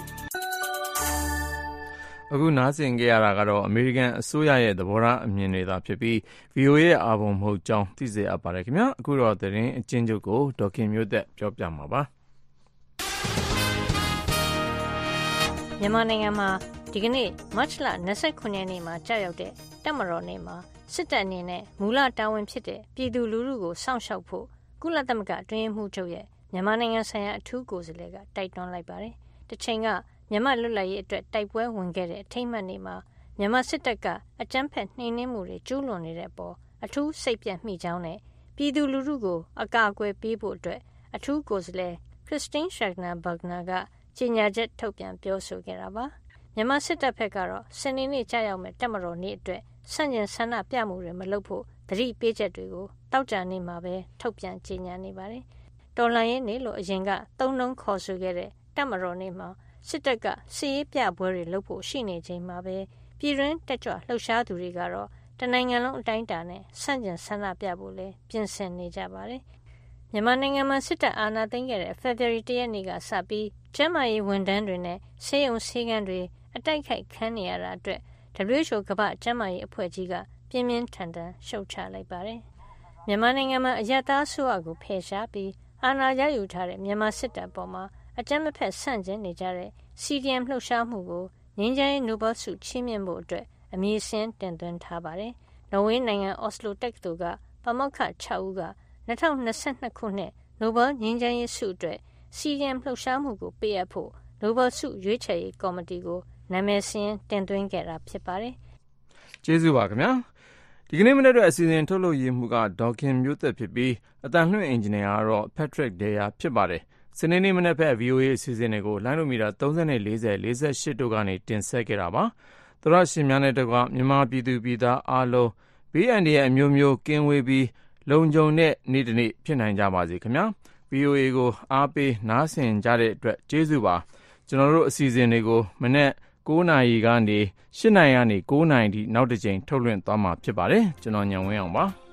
Speaker 2: အခုနားဆင်ကြရတာကတော့အမေရိကန်အစိုးရရဲ့သဘောထားအမြင်တွေသာဖြစ်ပြီး ဗွီအိုအေ ရဲ့အာဘော်မဟုတ်ကြောင်းသိစေအပ်ပါတယ်ခင်ဗျာအခုတော့သတင်းအချင်းချုပ်ကိုဒေါက်ခင်မျိုးသက်ပြောပြမှာပါ
Speaker 7: မြန်မာနိုင်ငံမှာဒီကနေ့မတ်လ၂၉ရက်နေ့မှာကြာရောက်တဲ့တပ်မတော်နေ့မှာစစ်တပ်အနေနဲ့မူလတာဝန်ဖြစ်တဲ့ပြည်သူလူထုကိုစောင့်ရှောက်ဖို့ကုလသမဂ္ဂအတွင်းရေးမှူးချုပ်ရဲ့မြန်မာနိုင်ငံဆိုင်ရာအထူးကိုယ်စားလှယ်ကတိုက်တွန်းလိုက်ပါတယ်။တစ်ချိန်ကမြန်မာလွတ်လပ်ရေးအတွက်တိုက်ပွဲဝင်ခဲ့တဲ့အထိမ်းအမှတ်နေ့မှာမြန်မာစစ်တပ်ကအကြမ်းဖက်နှိမ်နင်းမှုတွေကျူးလွန်နေတဲ့အပေါ်အထူးစိတ်ပြတ်မိကြောင်းနဲ့ပြည်သူလူထုကိုအကာအကွယ်ပေးဖို့အတွက်အထူးကိုယ်စားလှယ်ခရစ်စတင်းရှက်ဂနာဘဂနာကကြေညာချက်ထုတ်ပြန်ပြောဆိုခဲ့တာပါ။မြန်မာစစ်တပ်ဘက်ကတော့စနေနေ့ကြာရောက်မဲ့တပ်မတော်နေ့အတွက်ဆန့်ကျင်ဆန္ဒပြမှုတွေမလုပ်ဖို့သတိပေးချက်တွေကိုတောက်ကြနေမှာပဲထုတ်ပြန်ကြေညာနေပါတယ်။တော်လှန်ရေးနေ့လို့အရင်ကသုံးလုံးခေါ်ဆိုခဲ့တဲ့တပ်မတော်နေ့မှာစစ်တပ်ကစီးရေးပြပွဲတွေလုပ်ဖို့ရှိနေချိန်မှာပဲပြည်တွင်းတက်ကြွလှုပ်ရှားသူတွေကတော့တနိုင်ငံလုံးအတိုင်းအတာနဲ့ဆန့်ကျင်ဆန္ဒပြဖို့လဲပြင်ဆင်နေကြပါတယ်။မြန်မာနိုင်ငံမှာစစ်တပ်အာဏာသိမ်းခဲ့တဲ့ဖေဖော်ဝါရီလတစ်ရက်နေ့ကစပြီးကျန်းမာရေးဝန်ထမ်းတွေနဲ့ဆေးရုံဆေးခန်းတွေအတိုက်ခိုက်ခံနေရတာအတွက် ဒဘလျူ အို ကမ္ဘာ့ကျန်းမာရေးအဖွဲ့ကြီးကပြင်းပြင်းထန်ထန်ရှုတ်ချလိုက်ပါတယ်။မြန်မာနိုင်ငံမှာအရပ်သားအစိုးရကိုဖယ်ရှားပြီးအာဏာရယူထားတဲ့မြန်မာစစ်တပ်ပေါ်မှာအကြမ်းမဖက်ဆန့်ကျင်နေကြတဲ့ စီဒီအမ် လှုပ်ရှားမှုကိုငြိမ်းချမ်းရေးနိုဘယ်ဆုချီးမြှင့်ဖို့အတွက်အမည်စင်းတင်သွင်းထားပါတယ်။နော်ဝေးနိုင်ငံအော်စလိုတက္ကသိုလ်ကပါမောက္ခ၆ဦးက၂၀၂၂ခုနှစ်နိုဘယ်ငြိမ်းချမ်းရေးဆုအတွက် စီဒီအမ် လှုပ်ရှားမှုကိုပေးအပ်ဖို့နိုဘယ်ဆုရွေးချယ်ရေးကော်မတီကိုနာမည်စင်းတင်သွင်းခဲ့တာဖြစ်ပါတယ်
Speaker 2: ။ကျေးဇူးပါခင်ဗျာ။ဒီကနေ့မနေ့အတွက်အစီအစဉ်ထုတ်လုပ်ရေးမှုကဒေါက်ခင်မျိုးသက်ဖြစ်ပြီးအတန်လွှင့်အင်ဂျင်နီယာကတော့ Patrick Deya ဖြစ်ပါတယ်။စနေနေ့မနေ့ဖက် ဗွီအိုအေ အစီအစဉ်တွေကိုလိုင်းလိုမီတာသုံး၀ ၄၀ ၄၈တို့ကနေတင်ဆက်ခဲ့တာပါ။သောရရှင်များနဲ့တကွမြန်မာပြည်သူပြည်သားအားလုံးဘေးအန္တရာယ်အမျိုးမျိုးကင်းဝေးပြီးလုံခြုံတဲ့နေ့တစ်နေ့ဖြစ်နိုင်ကြပါစေခင်ဗျာ။ ဗွီအိုအေ ကိုအားပေးနားဆင်ကြတဲ့အတွက်ကျေးဇူးပါ။ကျွန်တော်တို့အစီအစဉ်တွေကိုမနေ့၉နာရီကနေ၈နာရီကနေ၉နာရီထိနောက်တစ်ကြိမ်ထုတ်လွှင့်သွားမှာဖြစ်ပါတယ်။ကျွန်တော်ညံဝင်းအောင်ပါ။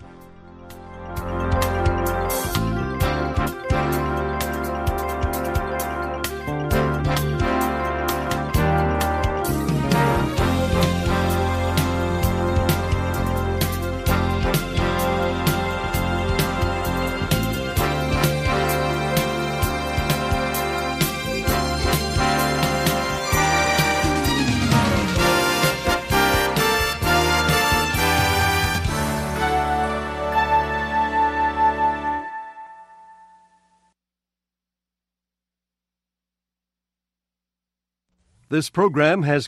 Speaker 11: This program has